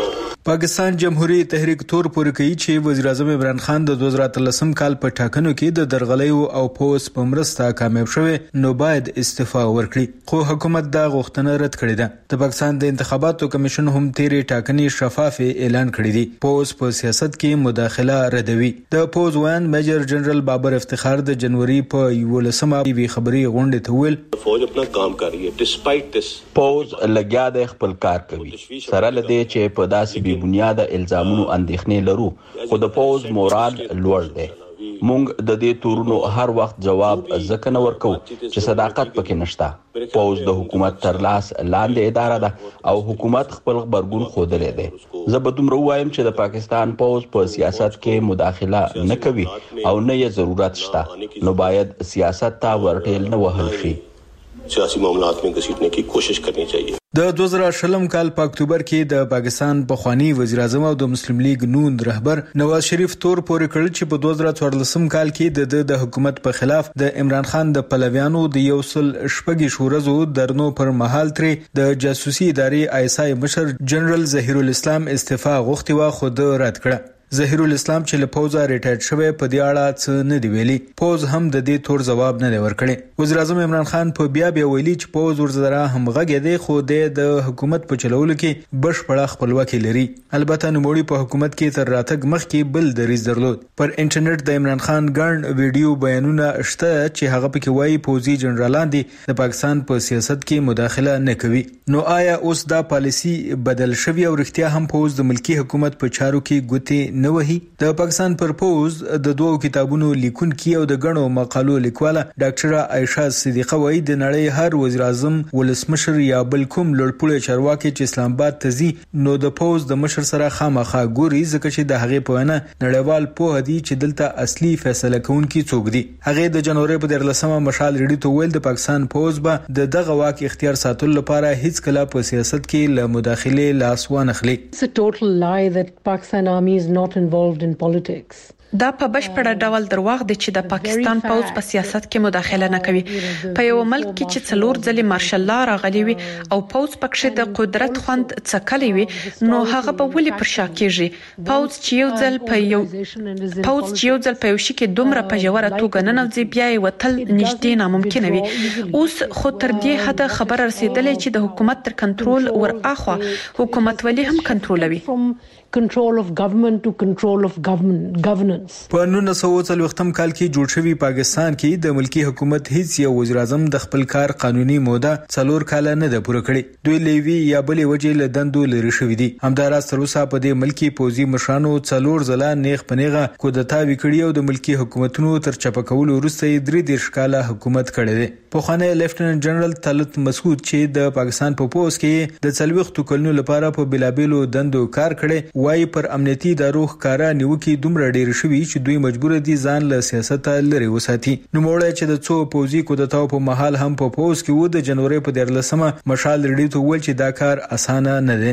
S: پاکستان جمهوریت تحریک تور پورې کوي چې وزیر اعظم عمران خان د دوه زره اتلسم کال په ټاکنو کې د درغلیو او پوس په مرسته کامیاب شوی نو باید استعفا ورکړي، خو حکومت دا غوښتنه رد کړې ده. د پاکستان د انتخاباتو کمیشن هم تیرې ټاکنې شفاف اعلان کړې دي. پوس په سیاست کې مداخله ردوي. د پوز وان میجر جنرال بابر افتخار د جنوري په یولسمه وی خبري غونډه ته ویل
U: فوج خپل کام کوي ډسپایټ دس پوز لګیا د خپل کار کوي سره لدی چې په داسې بی بنیاده الزامونو اندېښنې لرو، خو د پوز مورال لوړ دی. مونږ د دې تورونو هر وخت جواب ځکه نه ورکو چې صداقت پکې نشته. پوز د حکومت تر لاس لاندې اداره ده او حکومت خپل خبرګون ښودلی دی. زه به دومره ووایم چې د پاکستان پوز په سیاست کې مداخله نه کوي او نه یې ضرورت شته، نو باید سیاست ته ورټیل نه وهل شي.
V: سیاسی معاملات میں گھسیٹنے کی کوشش کرنی چاہیے.
S: د دوه زره شلم کال په اکتوبر کې د پاکستان پخوانی وزیر اعظم او د مسلم لیگ نون رهبر نواز شریف تور پورې کړ چې په دوه زره څوارلسم کال کې د د حکومت په خلاف د عمران خان د پلویانو د یو سل شپږ شورزو درنو پر مهال ترې د جاسوسي ادارې آی اس آی مشر جنرال ظهیر الاسلام استعفا غوښتي و، خو د رد کړه. ظهیر الاسلام چې له پوزه ریټایر شوی په دې اړه څه نه دی ویلي. پوز هم د دې تور جواب نه دی ورکړی. وزیر اعظم عمران خان په بیا بیا ویلي چې پوز ورزره هم غږی دی، خو د حکومت په چلولو کې بشپړه خپلواکي لري. البته نوموړي په حکومت کې تر راتګ مخکې بل دریځ درلود. پر انټرنیټ د عمران خان ګڼ ویډیو بیانونه شته چې هغه پکې وایي پوزي جنرالان دي د پاکستان په سیاست کې مداخله نه کوي. نو آیا اوس دا پالیسی بدل شوی او رښتیا هم پوز د ملکی حکومت په چارو کې ګوتې نه وهي؟ د پاکستان پر پوز د دوو کتابونو لیکونکي او د غنو مقالو لیکواله ډاکټره عائشه صدیقه وایي د نړۍ هر وزیر اعظم ولسمشر یا بل کوم لوړپوړی چارواکي چې اسلام آباد ته ځي نو د پوز د مشر سره خامخا ګوري، ځکه چې د هغې په وینا نړیوال پوه دي چې دلته اصلي فیصله کوونکي څوک دي. هغې د جنوري په دیارلسمه مشال ریډیو ته ویل د پاکستان پوز به د دغه واک اختیار ساتلو لپاره هیڅ کله په سیاست کې له مداخلې لاس وانخلي.
W: It's a total lie that Pakistan army is not involved in politics.
X: دا په بشپړه ډول درواغ دی چې د پاکستان پوز په سیاست کې مداخله نه کوي. په یو ملک کې چې څلور ځلې مارشل لا راغلی وي او پوز پکښې د قدرت خوند څکلی وي، نو هغه به ولې پر شا کېږي؟ پوز چې یو ځل په یو پوز چې یو ځل په یو شي کې دومره په ژوره توګه ننوځي، بیا یې وتل نږدې ناممکنه وي. اوس خو تر دې حده خبره رسېدلې چې د حکومت تر کنټرول ور اخوا حکومتولي هم کنټرولوي.
W: control of government to control of government governance.
S: په نولس سوه څلوېښتم کال کې جوړ شوی پاکستان کې د ملکی حکومت هیڅ یو وزیر اعظم د خپل کار قانوني موده څلور کاله نه ده پوره کړې. دوی لیوی یا بلې وجې له دندو لرې شوي دي. همداراز تر اوسه په دې ملکی پوځي مشرانو څلور ځله نیغ په نیغه کودتا وکړي او د ملکی حکومتونو تر چپه کولو وروسته یې درې دېرش کاله حکومت کړی دی. پخوانی لیفټننټ جنرال طلعت مسعود چې د پاکستان په پوځ کې د څلوېښتو کلونو لپاره په بېلابېلو دندو کار کړی وایي پر امنیتي ادارو ښکارا نیوکې دومره ډېرې شوي چې دوی مجبور دي ځان له سیاسته لرې وساتي. نوموړی چې د څو پوځي کودتاو په مهال هم په پوځ کې و د جنوري په دیارلسمه مشال ریډیو ته وویل چې دا کار اسانه نه دی.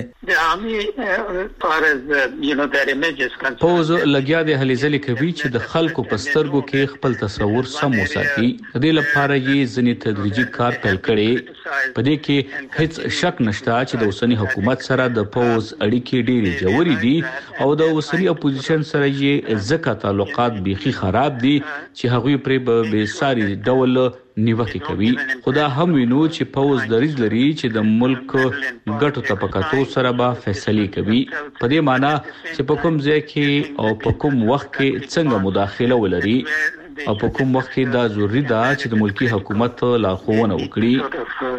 Y: پوځ لګیا دی هلې ځلې کوي چې د خلکو په سترګو کې خپل تصور سم وساتي. د دې لپاره یې ځینې تدریجي کار پیل کړی. په دې کې هیڅ شک نشته چې د اوسني حکومت سره د پوځ اړیکې ډېرې ژورې دي او د اوسني اپوزیشن سره یې ځکه تعلقات بیخي خراب دي چې هغوی پرې په بېساري ډول نیوکې کوي. خو دا هم وینو چې پوځ دریځ لري چې د ملک ګټو ته په کتو سره به فیصلې کوي، په دې معنی چې په کوم ځای کې او په کوم وخت کې څنګه مداخله ولري او په کوم وخت کې دا ضروري ده چې د ملکی حکومت لارښوونه وکړي.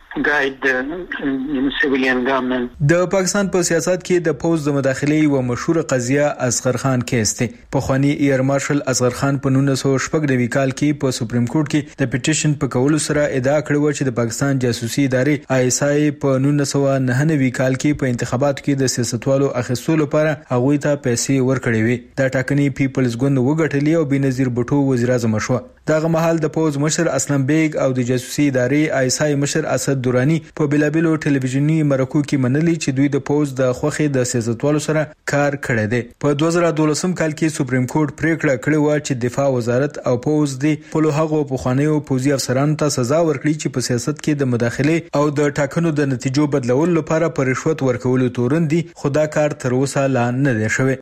S: د پاکستان په سیاست کې د پوز د مداخلې یو مشهور قضیه اصغر خان کیس دی. پخوانی ایر مارشل اصغر خان په نولس سوه شپږ نوي کال کې په سپریم کورټ کې د پټیشن په کولو سره ادعا کړې چې د پاکستان جاسوسي ادارې آی اس آی په نولس سوه نهه نوي کال کې په انتخاباتو کې د سیاستوالو اخیستلو لپاره هغوی ته پیسې ورکړې وي. دا ټاکنې پیپلز ګوند وګټلې او بېنظیر بوټو وزیر اعظم شو. دغه مهال د پوز مشر اسلم بیگ او د جاسوسي ادارې آی اس آی مشر اسد محمد دورانی په بلابلو ټلویزیونی مرکو کې منلي چې دوی د پوز د خوخي د سیاستوالو سره کار کړی دی. په دوه زره دولسم کال کې سپریم کورټ پریکړه کړې و چې دفاع وزارت او پوز دی په لوهغو پخوانیو پوزي افسرانو ته سزا ورکړي چې په سیاست کې د مداخله او د ټاکنو د نتیجو بدلولو لپاره پر رشوت ورکولو تورن دي، خدا کار تر اوسه لا نه دی شوی.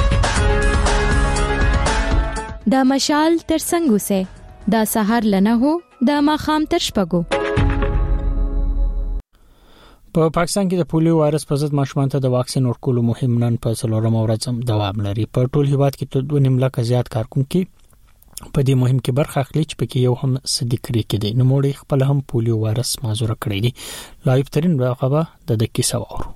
P: دا مشال تر څنګه سه دا سحر لنه هو دا ماخام تر شپګو.
A: په پاکستان کې د پولیو وایرس په ضد ماشومان ته د واکسین ورکولو مهم نن په څلورم ورځ دوام لري. په ټول هیواد کې تر دوه نیم لک زیات کارکونکي په دې مهم کې برخه اخلي چې پکې یو هم صدیقري کې دي. نو موږ خپل هم پولیو وایرس مازور کړی دي. لایو ترين راغبه د دکی سوارو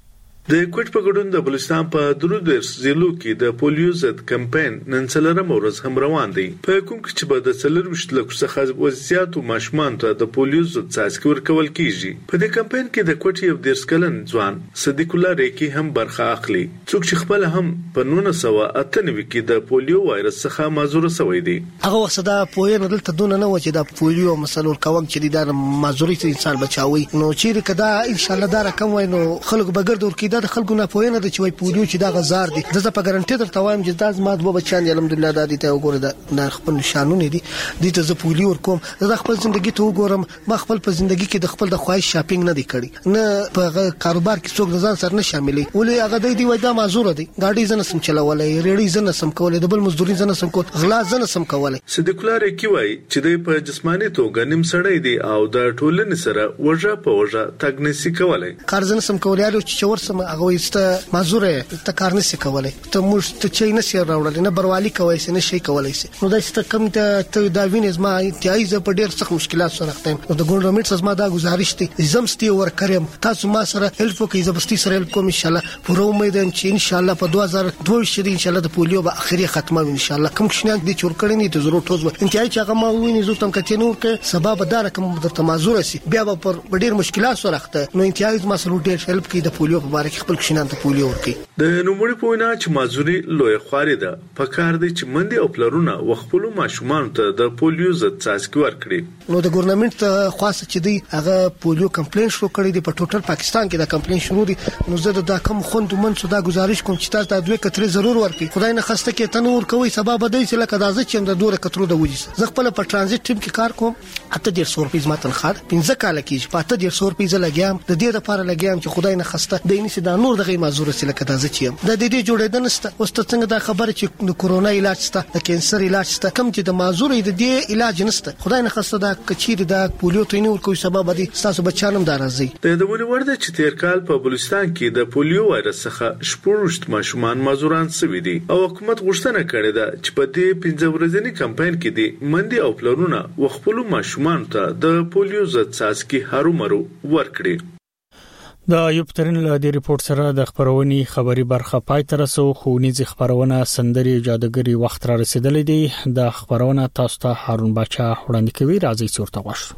C: د کوټ په ګډون د بلوچستان په درودرس ضلعو کې د پولیو ضد کمپاین نن څلورم ورځ هم روان دی. په کوم کې چې به د څلور لک څخه وزياتو ماشومان ته د پولیو ضد څاڅکي ورکول کیږي. په دې کمپاین کې د کوټ یو دیرش کلن ځوان صدیق الله ریکی هم برخه اخلي، څوک چې خپل هم په نولس سوه اته نوي کې د پولیو وایرس څخه معذور شوی دی.
D: هغه وخت دا پوهه بدل ته دونه نه و چې د پولیو مسلول کوم چې د معذوري انسان بچاوي. نو چې کدا ان شاء الله دا رقم وای نو خلک بغیر دور کې د خلکو نه پوهنه د چوي پولیو چې دا غزار دي. د په ګارانټي درته وایم چې دا زما دوه بچان دي الحمدلله دا دي ته وګوره د خپل نشانونه دي دي ته زه پولیو ورکوم. د خپل ژوندۍ ته وګورم ما خپل په ژوندۍ کې د خپل د خواهش شاپینګ نه دی کړی، نه په کاروبار کې څوک ځان سره نه شاملې. ولې هغه دی دی وای دا معذور دي، ګاډي زنه سم چلولای، ریړي زنه سم کولای، د بل مزدوري زنه سم کول، غلا زنه سم کولای.
C: صدیق الله ریکی وای چې د په جسمانی توګه نیم سړی دی او د ټولنې سره وژه په وژه تګ نسی کولای.
D: کار زنه سم کولای او چې ور سم هغه وست معذور ته کار نشي کولای، ته موږ ته چي نه سي راوړل، نه بروالي کوي سي، نه شي کولای سي. نو دا چې کم ته دا وینې ما انتهایی ز په ډیر سخت مشکلات سره راځم. نو د ګورنمنت زما دا گزارش دي زمستي ور کړم تاسو ما سره هیلپ کوي، زبستی سره هیلپ کوم ان شاء الله. پوره امید ام چې ان شاء الله په دوه زره دوه شری ان شاء الله د پولیو به اخري ختمه ان شاء الله. کوم شنه دي چور کړی نه ته ضرور ټوز انتهایی چې هغه ما ویني زو تم کته نور کې سبب دار کوم د معذور سي بیا به پر ډیر مشکلات سره راځي. نو انتهایی ما سره ډیر هیلپ کوي د پولیو په اړه خپل شنه ته پولیو ورکي.
C: د نوموړي په وینا چې معذوري لوی خواري ده، په کار دی چې مندي او پلرونه وخپلو ماشومان ته د پولیو ضد څاڅکي ورکړي.
D: نو د ګورنمنت خاصه چې دی هغه پولیو کمپلین شروع کړی دی په ټوټل پاکستان کې دا کمپلین شروع دي. نو زه دا کم خوند منځ دا گزارش کوم چې تاسو د دوه کترې ضرور ورکړي. خدای نه خسته کې تنور کوي سبب دی چې لکه دازه چې د دوه کترو د وځي. زه خپل په ترانزیت ټیم کې کار کوم، اته ډیر سو روپیه ماتن خار پنځه کال کې په اته ډیر سو روپیه لګیام. د دې لپاره لګیام چې خدای نه خسته دی نشي دا نور دغه معذور سي لکه دازه چې د دې جوړېدل نشته. اوس ته څنګه دا خبره چې د کورونا علاج شته، د کینسر علاج شته، کم چې د معذور د دې علاج نشته. خدای نه خسته دا کچیر دا پولیو ترینور کوي سبب دي تاسو بچانم دا راځي.
C: د دولي ورده چې تیر کال په بلوچستان کې د پولیو وایرس څخه شپږ ماشومان معذوران شوي دي او حکومت غوښتنه کړې ده چې په دې پنځه ورځنی کمپاین کې دي مندي او پلرونه وخپلو ماشومان ته د پولیو ضد څاڅکي هرومرو ورکړي.
A: د ایوب ترين له دې ریپورت سره د خبرونې خبري برخه پای تر سو خونیزي خبرونه سندري جادوګري وخت را رسیدلې دي. د خبرونه تاسو ته هارون بچا وړاندې کوي. راځي صورت غوښ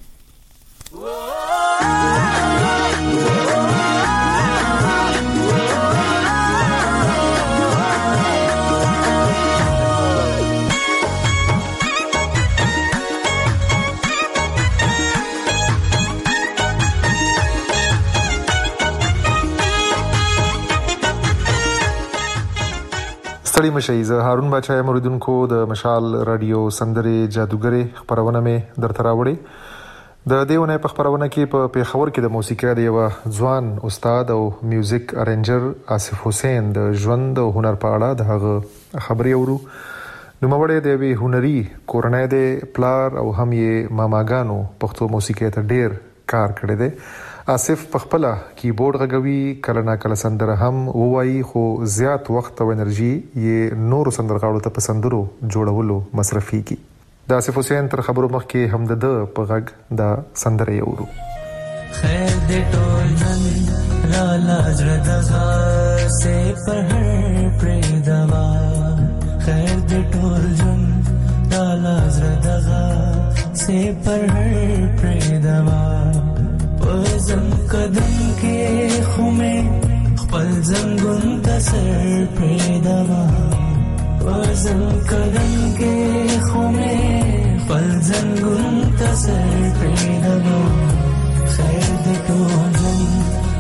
E: ستړي مشي. زه هارون بچا یم، اوریدونکو د مشال رادیو سندري جادوګري خبرونه مې درته راوړي. د دیونه په خبرونه کې په پیښور کې د موسیقي د یو ځوان استاد او میوزیک ارنجر آصف حسین د ژوند او هنر په اړه د هغه خبري اورو. نو مړی د وی هنري کورنۍ د پلار او هم یې ماماګانو پښتو موسیقي ته ډیر کار کړی دی. آصف په خپل کیبورډ غږوي، کله نا کله سندره هم وایي، خو زیات وخت او انرژي یې نور سندرغاړو ته پسندرو جوړولو مصرفي کی. د آصف حسین تر خبرو مخکې هم د په غږ د سندره یورو. خیر دې ټول نن را لاجر دغه سه پر هر پرې دوا، خیر دې ټول جن را لاجر دغه سه پر هر پرې دوا. پزم قدم کې خومه خپل زنګون ته سر پیداوا، پزم قدم کې خومه خپل زنګون ته سر پیداوا. خیر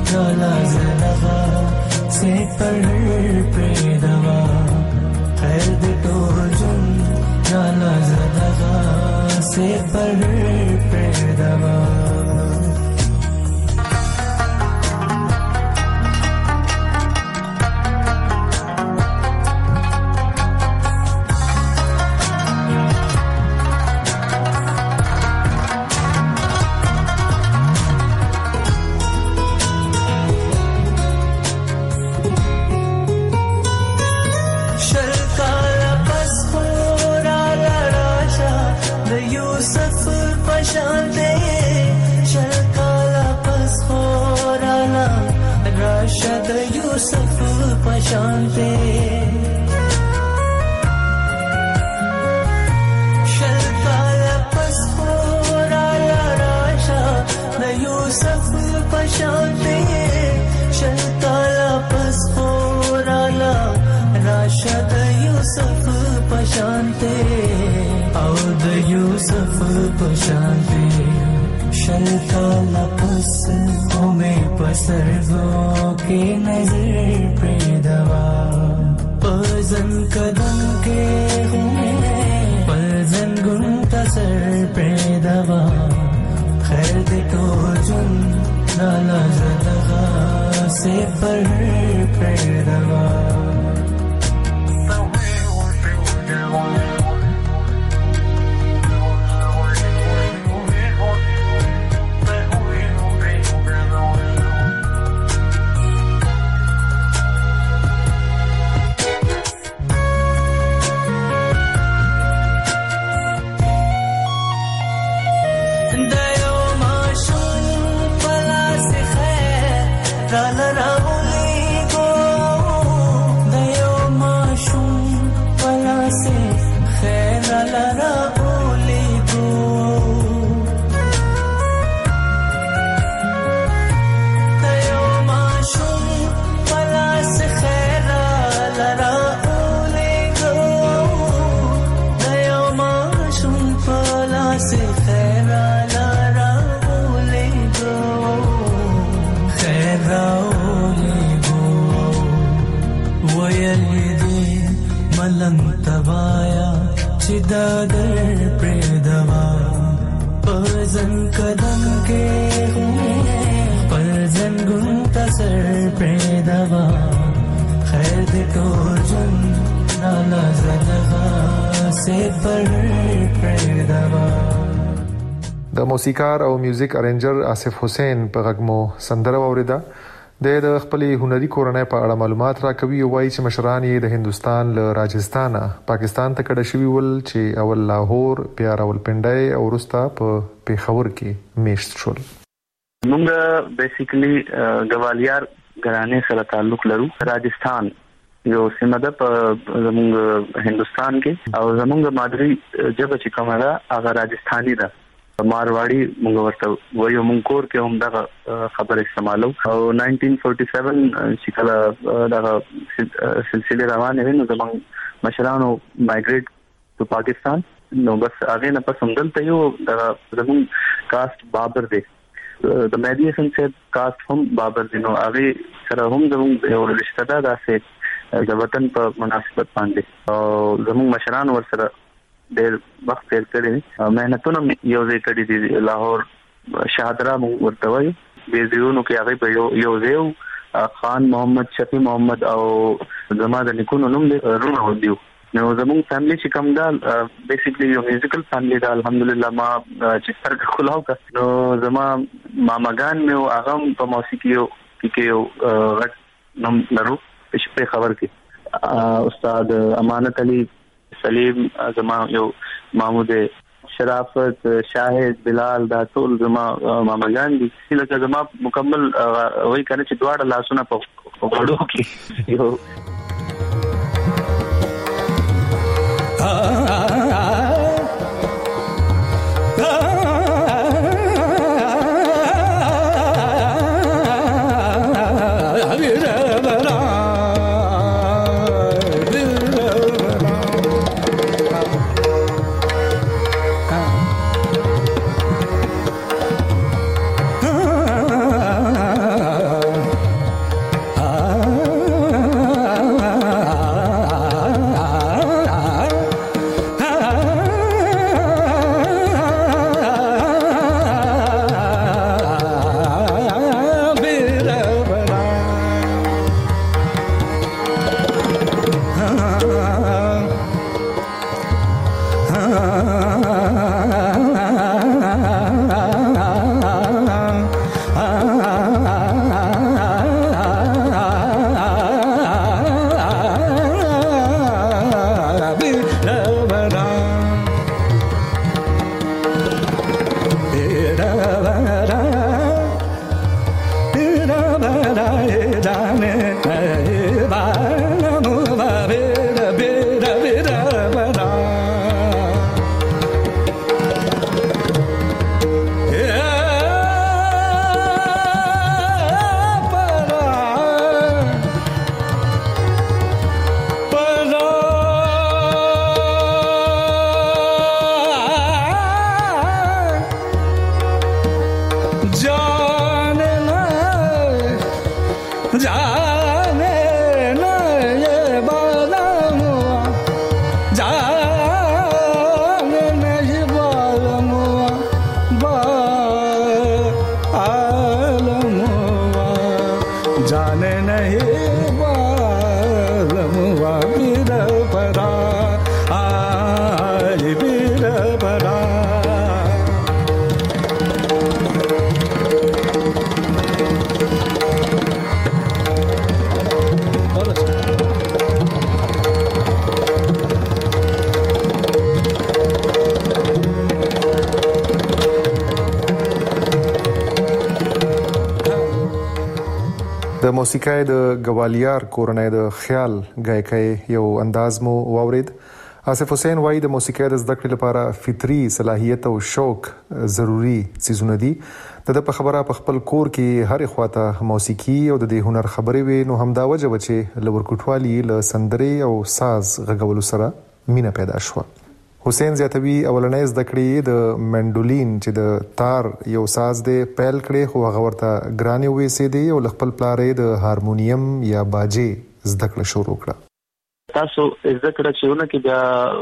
B: जाला زلغا से पर प्रेदवा खैर दे टोल जुन जाला زلغا से पर प्रेदवा Shante Shalkala Paspora la Rasha na Yusuf Pashante Shalkala Paspora la Rasha da Yusuf Pashante Aur da Yusuf Pashante Shalkala Pas Home Pasargo ke nazar प्रेदवा पजन कदम के हुए पजन गुण तसर प्रेदवा खैर दे तो जुन नाला जदगा से पर प्रेदवा दादर प्रेदवा पजन कदम के हुए पजन गुण तसर प्रेदवा खैर दे तो जुन नाला जदगा से पर प्रेदवा
E: د موسیقار او میوزیک ارنجر آصف حسین په غږمو سندره اوریدا د خپلې هنري کورنۍ په اړه معلومات راکوي او وايي چې مشران یې د هندستان له راجستان پاکستان ته کډه شوی ول چې اول لاهور بیا راولپنډي او وروسته په پیښور کې میشت شول.
F: موږ بیسیکلی ګوالیار ګرانې سره تعلق لرو. راجستان یو سیمه ده په زموږ هندستان کې او زموږ مادری ژبه چې کومه ده هغه راجستاني ده. مارواڑی موږ ورته وایو موږ کور کې هم دا خبره استعمالو او نائنټین فورټي سیون چې کله دا سلسله روانه وي نو زموږ مشرانو مایګریټ ټو پاکستان نو بس هغه نه پس هم دلته یو دا زموږ کاست بابر دی د مهدی حسن صاحب کاست هم بابر دی نو هغه سره هم زموږ یو رشتہ ده داسې د وطن په مناسبت باندې او زموږ مشران ور سره ډېر وخت تیر کړی مهنتونه یو ځای کړی دي. لاهور شهادرا ورته وایي د زیونو کې هغه په یو یو زیو خان محمد شفیع محمد او زما د نیکونو نوم دی رونه ودیو. نو زموږ فیملی چې کوم دا بیسیکلی یو میوزیکل فیملی دا الحمدلله ما چې سره خلاو کا نو زما ماماګان مې هغه په موسیقي کې یو غټ نوم لرو په خبر کې استاد امانت علي سلیم زما یو محمود شرافت شاهد بلال دا ټول زما ماماګان دي لکه زما مکمل وای کنه چې دواړه لاسونه په وړو کې یو
E: د موسیقۍ د ګوالیار کورنۍ د خیال غایکۍ یو انداز مو واورید. آصف حسین وایي د موسیقۍ د زده کړې لپاره فطري صلاحیت او شوق ضروری څیزونه دي. د په خبره په خپل کور کې هر خواته موسیقي او د دې هنر خبرې وي، نو همدا وجه و چې له ورکوټوالي له سندرې او ساز غږولو سره مینه پیدا شوه. حسین زیاتوي اولنۍ زده کړې د منډولین چې د تار یو ساز دی پیل کړې، خو هغه ورته ګرانې وېسېدې او له خپل پلار یې د هارمونیم یا باجې زده کړه شروع کړه.
F: تاسو زده کړه چې ونه کې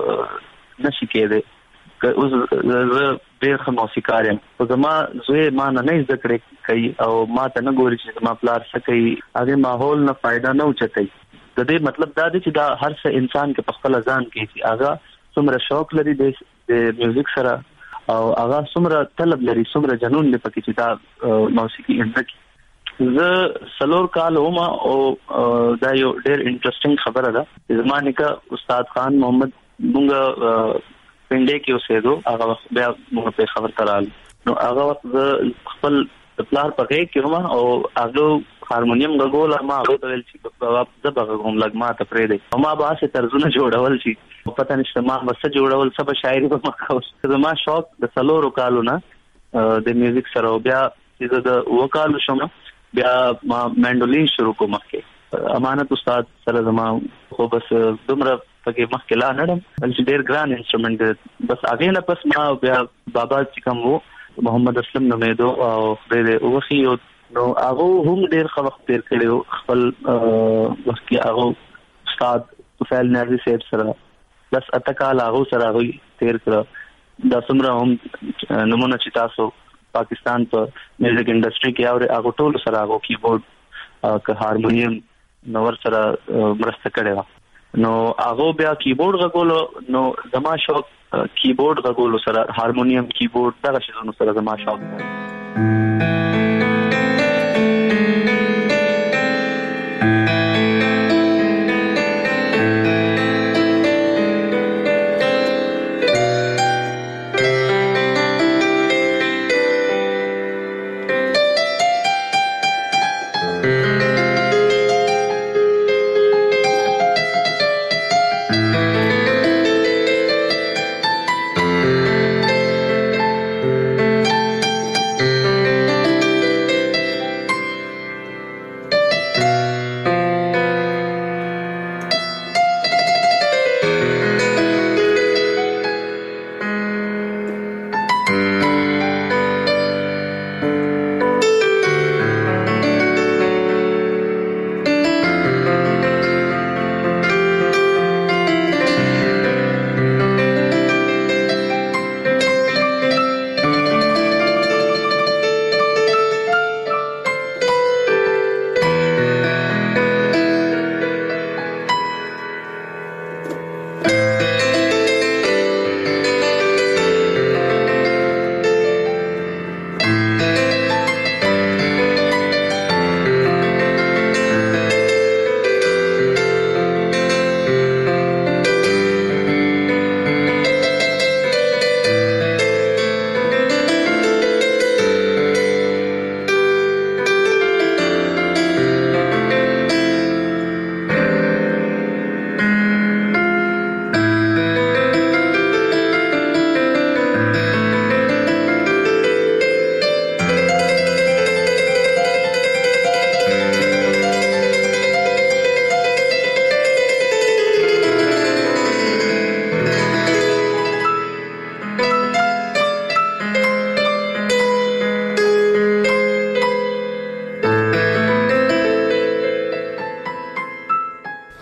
F: بیا نشي کېدی اوس زه ډېر ښه موسیقار یم، خو زما زوی ما نه نه زده کړې کوي او ما ته نه ګوري چې زما پلار څه کوي، هغې ماحول نه فایده نه اوچتوي. د دې مطلب دا دی چې دا هر څه انسان کې په خپله ځان کوي چې هغه څومره شوق لري د میوزیک سره او هغه څومره طلب لري، څومره جنون دی پکې چې دا موسیقي زده کړي. زه څلور کال وم او دا یو ډېر انټرسټینګ خبره ده. زما نیکه استاد خان محمد مونږ پنډې کې اوسېدو، هغه وخت بیا موږ په خبر ته رالو، نو هغه وخت زه خپل پلار په غېږ کې وم او هغه هارمونیم غږول، ما هغه ته ویل چې بابا زه به غږوم لږ ما ته پرېږدئ، او ما به هسې طرزونه جوړول چې پته نشته ما به څه جوړول، څه به شاعري به ما کول. زما شوق د څلورو کالو نه د میوزیک سره، او بیا چې زه د اووه کالو شوم بیا ما منډولین شروع کړو. مخکې امانت استاد سره زما خو بس دومره پکې مخکې لا نړم چې ډېر ګران انسټرومنټ دی. بس هغې نه پس ما بیا بابا چې کوم و محمد اسلم نومېدو او خدای دې وبخي، نو هغه هم ډېر ښه وخت تېر کړی و خپل وخت کې. هغه استاد طفیل نیازي صاحب سره بس اته کال هغه سره هغوی تېر کړه. دا څومره هم نمونه چې تاسو پاکستان په میوزیک انډسټري کې اورئ، هغو ټولو سره هغو کیبورډ که هارمونیم نو ورسره مرسته کړې وه. نو هغه بیا کیبورډ غږولو، نو زما شوق کیبورډ غږولو سره، هارمونیم کیبورډ دغه شیزونو سره زما شوق دی.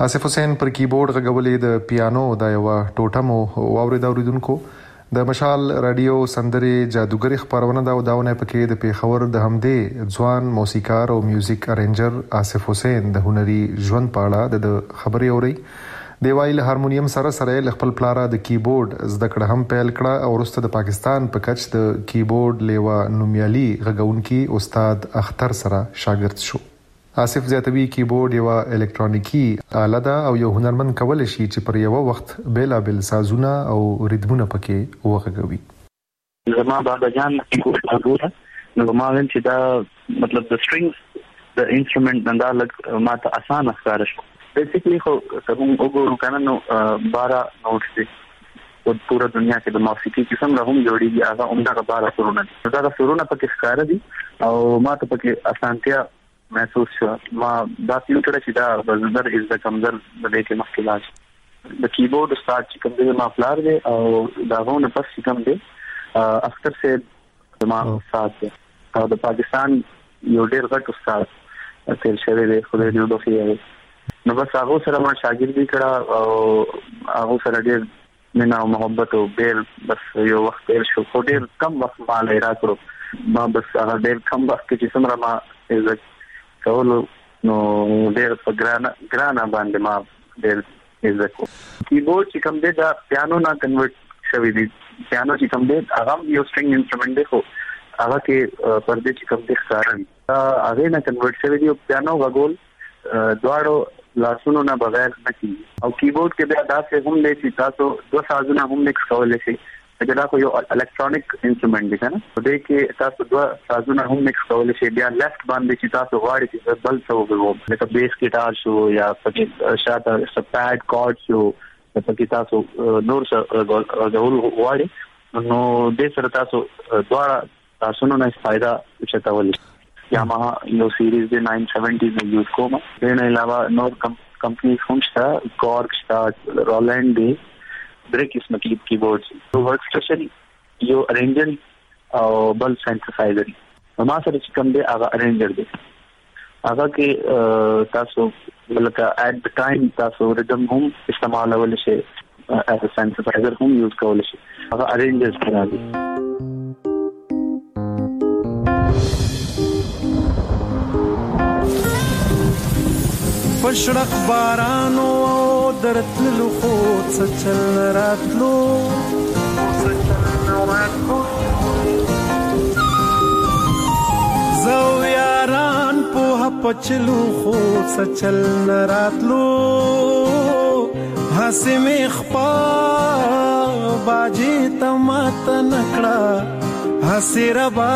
E: آصف حسین پر کیبورډ غږولې د پیانو د یو ټوټه مو واورید اوریدونکو د مشال رادیو سندرې جادوګری خبرونه دا وداونه پکې د پیښور د همدې ځوان موسیقار او میوزیک ارینجر آصف حسین د هنري ژوند په اړه د خبري اوري دی وایي له هارمونیم سره سره خپل پلاره د کیبورډ زده کړه هم پیل کړه او وروسته د پاکستان په کچ د کیبورډ لیوا نومیالي غږونکي استاد اختر سره شاګرد شو. آصف زیاتوي کیبورډ یو الکترونیکی آله ده او یو هنرمند کولای شي چې پر یو وخت بیلا بیل سازونه او ریتمونه پکې وغږوي.
F: زما بابا جان کیبورډ غوړه نو ما ویل چې دا مطلب د سټرینګز د انسټرومنت نندا لګ ماته اسانه ښکار شو. بیسیکلی خو کوم وګورو کنه نو بارہ نوټس دي او پورا دنیا کې د موسیقي قسم له هم جوړیږي هغه عمده بارہ سرونه دي دا سرونه پکې ښکار دي او ماته پکې اسانتیا محسوس شو. ما دا فیل کړه چې دا بزندر از د کمزر د دې کې مشکلات د کیبورډ استاد چې کوم دی ما فلار دی او دا غوونه پس چې کوم دی اختر سے ما استاد دی او د پاکستان یو ډېر غټ استاد تل شوی دی خو دې یو دوه نو بس هغه سره ما شاګردي کړه او هغه سره ډېر مینا او محبت او ډېر بس یو وخت تیر شو خو ډېر کم وخت ما لري راکړو ما بس هغه ډېر کم وخت کې چې څومره ما عزت کولو نو ډېر په ګران ګران باندې ما ډېر عزت کیبورډ چې کوم دی دا پیانو نه کنورټ شوی دی. پیانو چې کوم دی هغه یو سټرینګ انسټرومنت دی خو هغه کې پردې چې کوم دی ښکارن هغه نه کنورټ شوی دی او پیانو غول دواړو لاسونو نه بغیر نه کیږي او کیبورډ کې بیا داسې هم دی چې تاسو دوه سازونه هم مکس کولای شئ. دا خو یو الکترونیک انسټرومنت دی کنه په دې کې تاسو دوه سازونه هم مکس کولای شئ. بیا لیفت باندې چې تاسو غواړئ چې بل څه وګورئ لکه بیس ګیټار شو یا پکې شاته سپاډ کارډ شو پکې تاسو نور څه غوړ غواړئ نو دې سره تاسو دواړه تاسو نه فائدہ چتاولئ. یاماها یو سیریز دی ناین سیونٹی میں یوز کوم دې نه علاوه نور کمپنیز هم شته کارګ شته رولند دی درې قسمه کې کیبورډ یو ورک سټیشن یو ارینجر او بل سینثسایزر. ما سره چې کوم دی هغه ارینجر دی هغه کې تاسو لکه ایٹ د ټایم تاسو ریدم هم استعمالول شي as a synthesizer هم یوز کول شي هغه ارینجر کړی.
B: پشړق بارانو درتلو خو څچل راتلو زو یاران په پچلو خو څچل راتلو هسې مخ په باجی تمات نکړه هسې ربا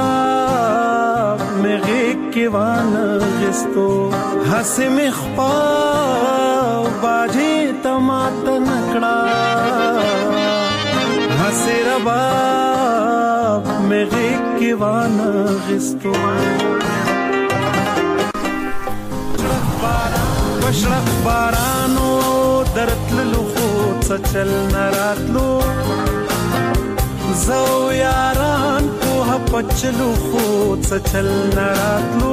B: مغه کې وانه غستو هسې مخ په باجی تمات نکړه هسې ربا مغه کې وانه غستو بشرق بارانو درتللو خو څچل نراتلو زو یاران په پچلو خو څچل نراتلو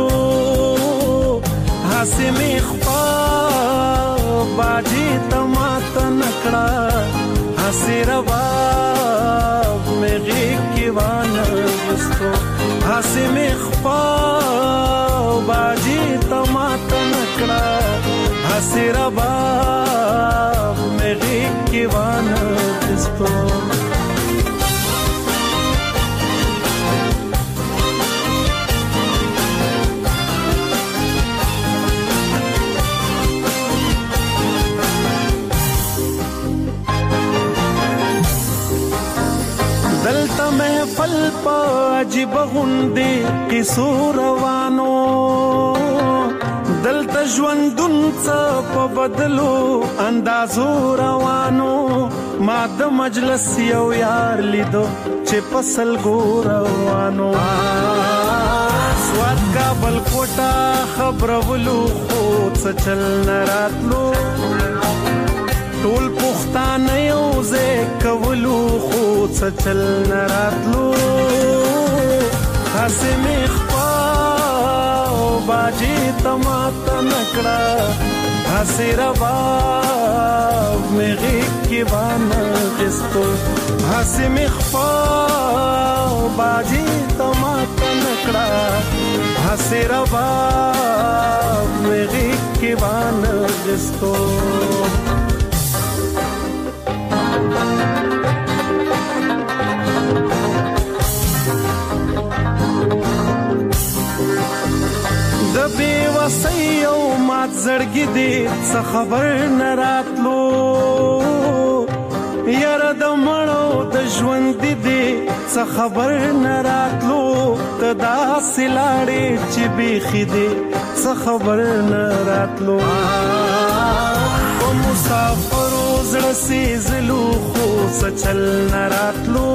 B: هسې مخ په باجی تمات نکړه هسې ربا مغه کې وانه غستو هسې مخ په باجی تمات نکړه هسې ربا مغه کې وانه غستو. دلته محفل په عجیب غوندې قصو روانو دلته ژوندون څه په بدلو اندازو روانو ما د مجلس یو یار لیدو چې پسل ګو روانو سواد کابل کوټه خبرولو خو څه چل نراتلو ټول پښتانه یو ځای کولو خو څه چل نراتلو هسې مخ په باجی تمات نکړه حسروا مغی کی وانه غستو حسی مخفا باجی تمات نکڑا حسروا مغی کی وانه غستو د بی وسیو مات زړګی دې څه خبر نه راتلو یاره د مړو د ژوند دې څه خبر نه راتلو تدا سلاړې چې بیخي دې څه خبر نه راتلو او مسافر زړه سي زلو خو څه چل نه راتلو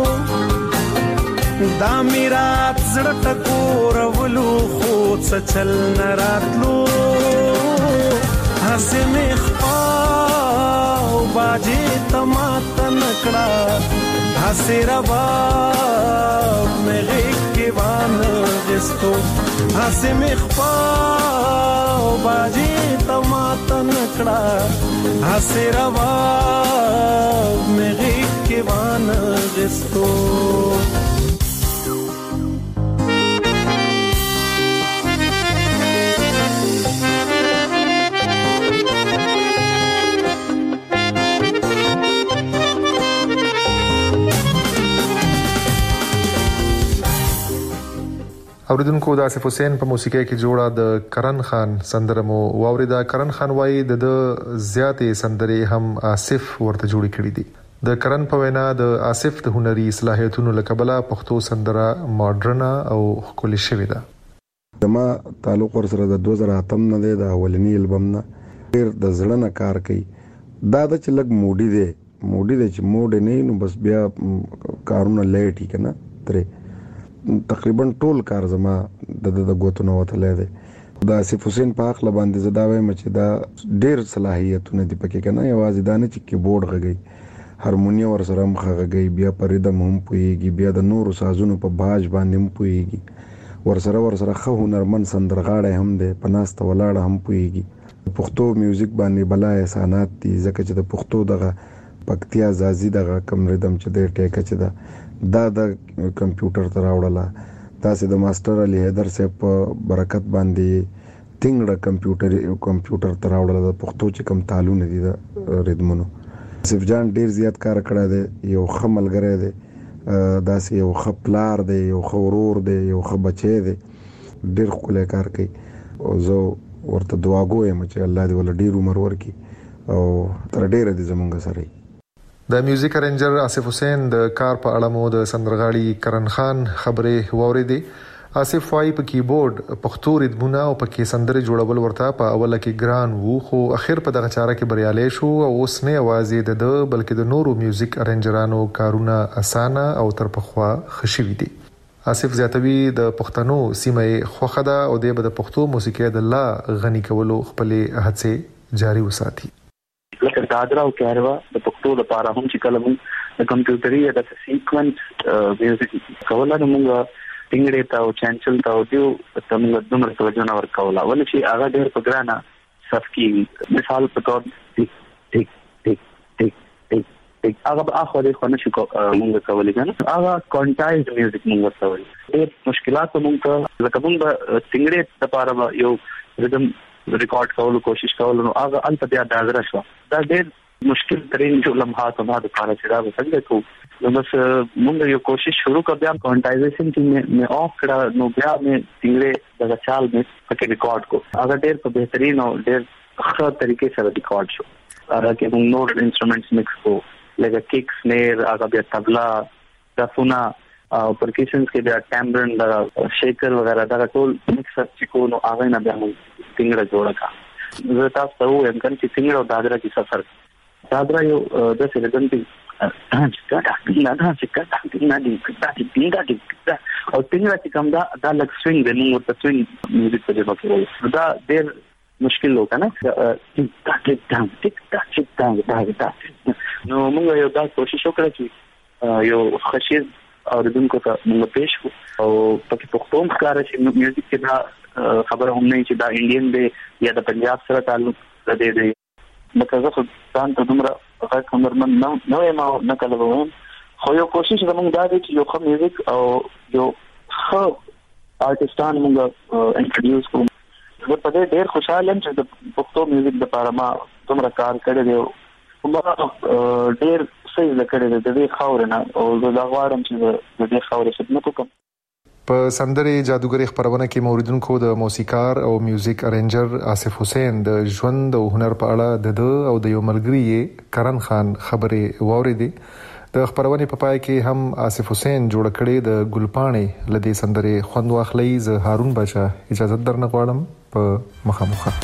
B: دا میرات زړه ټکور ولو خو څه چل نه راتلو هسې مخفا باجی تمات نکړه هسې روا مغی کې وانه غستو هسې مخفا باجی تمات نکړه هسې روا مغی کې وانه غستو
E: اوریدونکو د آصف حسین په موسیقۍ کې جوړه د کرن خان سندره مو واوریدا. کرن خان وایي د زیاتې سندرې هم آصف ورته جوړې کړې دي. د کرن په وینا د آصف د هنري صلاحیتونو له کبله پښتو سندره ماډرن او ښکلې شوې ده.
G: زما تعلق ورسره د دوه زره اته نه دی، د اولنی البم نه ډېر د زړه نه کار کوي. دا د چې لږ موډي دی موډي دی چې موډ نه نو بس بیا کارونه لیټي کنه ترې تقریبا ټول کار زما د د غوتنو وتلې دی. د آصف حسین په حق باندې زدا وایم چې دا ډېر صلاحیتونه دي پکې کنه، یوازې دا نه چې کیبورډ غږی، هارمونیه ور سره مخ غږی، بیا پر ریدم هم پويږي، بیا د نورو سازونو په باج باندې هم پويږي، ور سره ور سره خو هنرمن سندرغاړی هم دی، پناسته ولاړه هم پويږي. پښتو میوزیک باندې بلا احسانات دي ځکه چې د پښتو دغه پکتیا زازي دغه کم ریدم چې د ټیکه چې دا دا د کمپیوټر ته راوړله، داسې د ماستر علي حیدر صاحب په برکت باندې تینګړه کمپیوټر کمپیوټر ته راوړله د پښتو چې کم تالونه دي د ریدمونو. آصف جان ډېر زیات کار کړی دی، یو ښه ملګری دی، داسې یو ښه پلار دی، یو ښه ورور دی، یو ښه بچی دی، ډېر ښکلی کار کوي او زه ورته دعاګو یم چې الله دې ول ډېر عمر ورکړي او تر ډېره دې زمونږ سره.
E: د میوزیک ارنجر آصف حسین د کار په اړه مو د سندرغاړي کرن خان خبرې واوریدې. آصف وايي په کیبورډ پښتو ریتمونه او پکې سندرې جوړول ورته په اوله کې ګران وو، خو اخر په دغه چاره کې بریالي شو او اوس نه یوازې د بلکې د نورو میوزیک ارنجرانو کارونه اسانه او تر پخوا خشوي دي. آصف زیاتوي د پښتنو سیمه خوخه ده او د پښتو موسیقي د لا غني کولو خپل هڅې جاري وساتي.
F: لکه دادرا او کاروا د پښتو لپاره هم چې کله موږ د کمپیوټري د سیکوینس میوزیک کوله نو موږ ټینګړې ته او چانچل ته او دیو ته موږ دومره توجه نه ورکوله، ولې چې هغه ډېر په ګرانه صف کې مثال په تور ټیک ټیک ټیک ټیک ټیک ټیک هغه به اخو دې خو نه شو موږ کولای کنه، هغه کانټایزډ میوزیک موږ ورته ډېر مشکلات موږ لکه موږ ټینګړې لپاره یو ریدم ریکارډ کولو کوشش کولو نو هغه انت بیا دازره شو، دا ډېر مشکل ترين جو لمحات ما د کار چې دا وسنګ کو نو بس موږ یو کوشش شروع کړ بیا کانټایزیشن کې مې آف کړه نو بیا مې څنګه د چال مې پکې ریکارډ کو هغه ډېر په بهترین او ډېر ښه طریقې سره ریکارډ شو. هغه کې موږ نور انسټرومنټس مکس کو لکه کیک سنیر هغه بیا تبلا دفونه او پرکشنز کې بیا ټمبرن دا شیکر وغیرہ دا ټول مکس چې کو نو هغه نه بیا موږ څنګه جوړه کا زه تاسو ته وایم چې څنګه او دادرا کې سفر دادرا یو د سیلګن کې چې دا نه دا چې دا نه دي دا دي دا دي او څنګه چې کوم دا دا لک سوینګ د موږ ته سوینګ میوزیک په دې باندې دا ډېر مشکل و کنه ټیک ټاک ټیک ټاک ټیک ټاک دا نو موږ یو دا کوشش وکړو چې یو خشیز او دونکو ته موږ پېښ او پکې پښتو ښکار چې میوزیک کې دا خبره هم نه چې دا انډین دی یا د پنجاب سره تعلق د دې دی لکه زه ځان ته دومره هغه کمرمن نه نه ما نه کله وم خو یو کوشش زموږ دا دی چې یو ښه میوزیک او یو ښه آرټستان موږ انټروډیوس کوو. زه په دې ډېر خوشاله یم چې د پښتو میوزیک لپاره ما دومره کار کړی دی او ما ډېر څه زده کړی دی د دې خاورې نه او زه دا غواړم چې د دې خاورې خدمت وکړم.
E: په سندرې جادوګري خبرونه کې موریدونکو د موسیقار او میوزیک ارنجر آصف حسین د ژوند او هنر په اړه د د او د یو ملګری کرن خان خبرې واوریدې. د خبرونه په پای کې هم آصف حسین جوړ کړي د ګلپانې لدی سندرې خوند واخلي. ز هارون بچا اجازه درنه غواړم په مخامخه.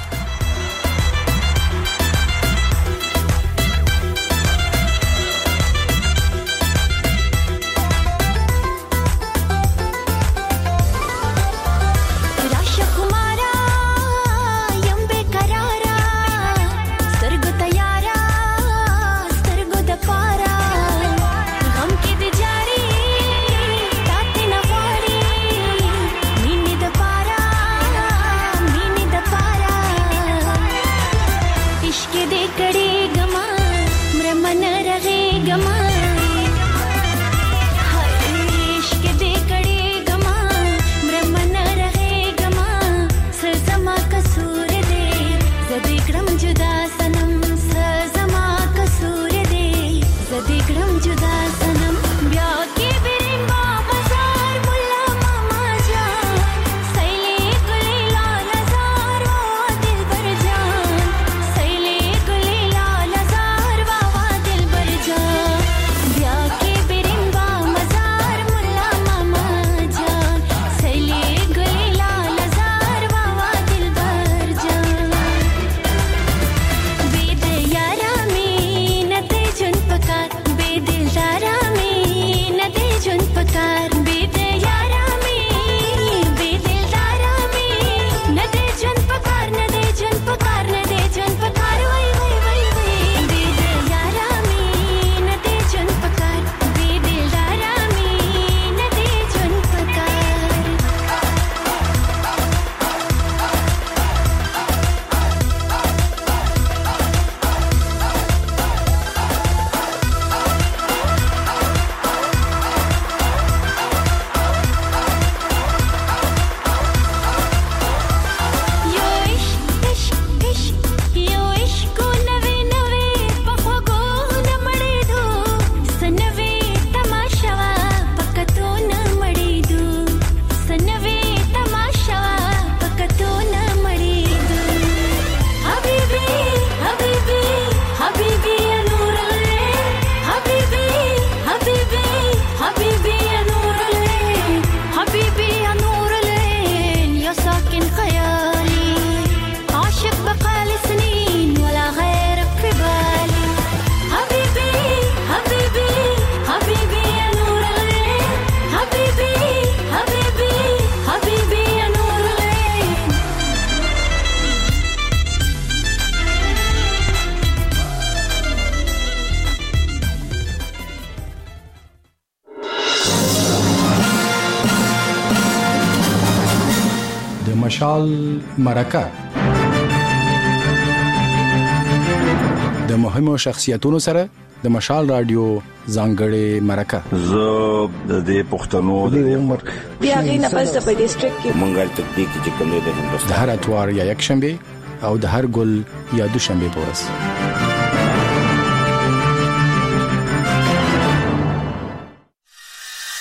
I: مشال مرکه د مهمو شخصیتونو سره د مشال رادیو ځانګړې مرکه.
J: زه د دې پښتنو د عمر
K: بیا غینه پس په ډیسټریکټ کې
J: منګل تکتیک چې کوم د هندوستان
I: د هر اتوار یا یک شنبه او د هر ګل یا دوشنبه په ورځ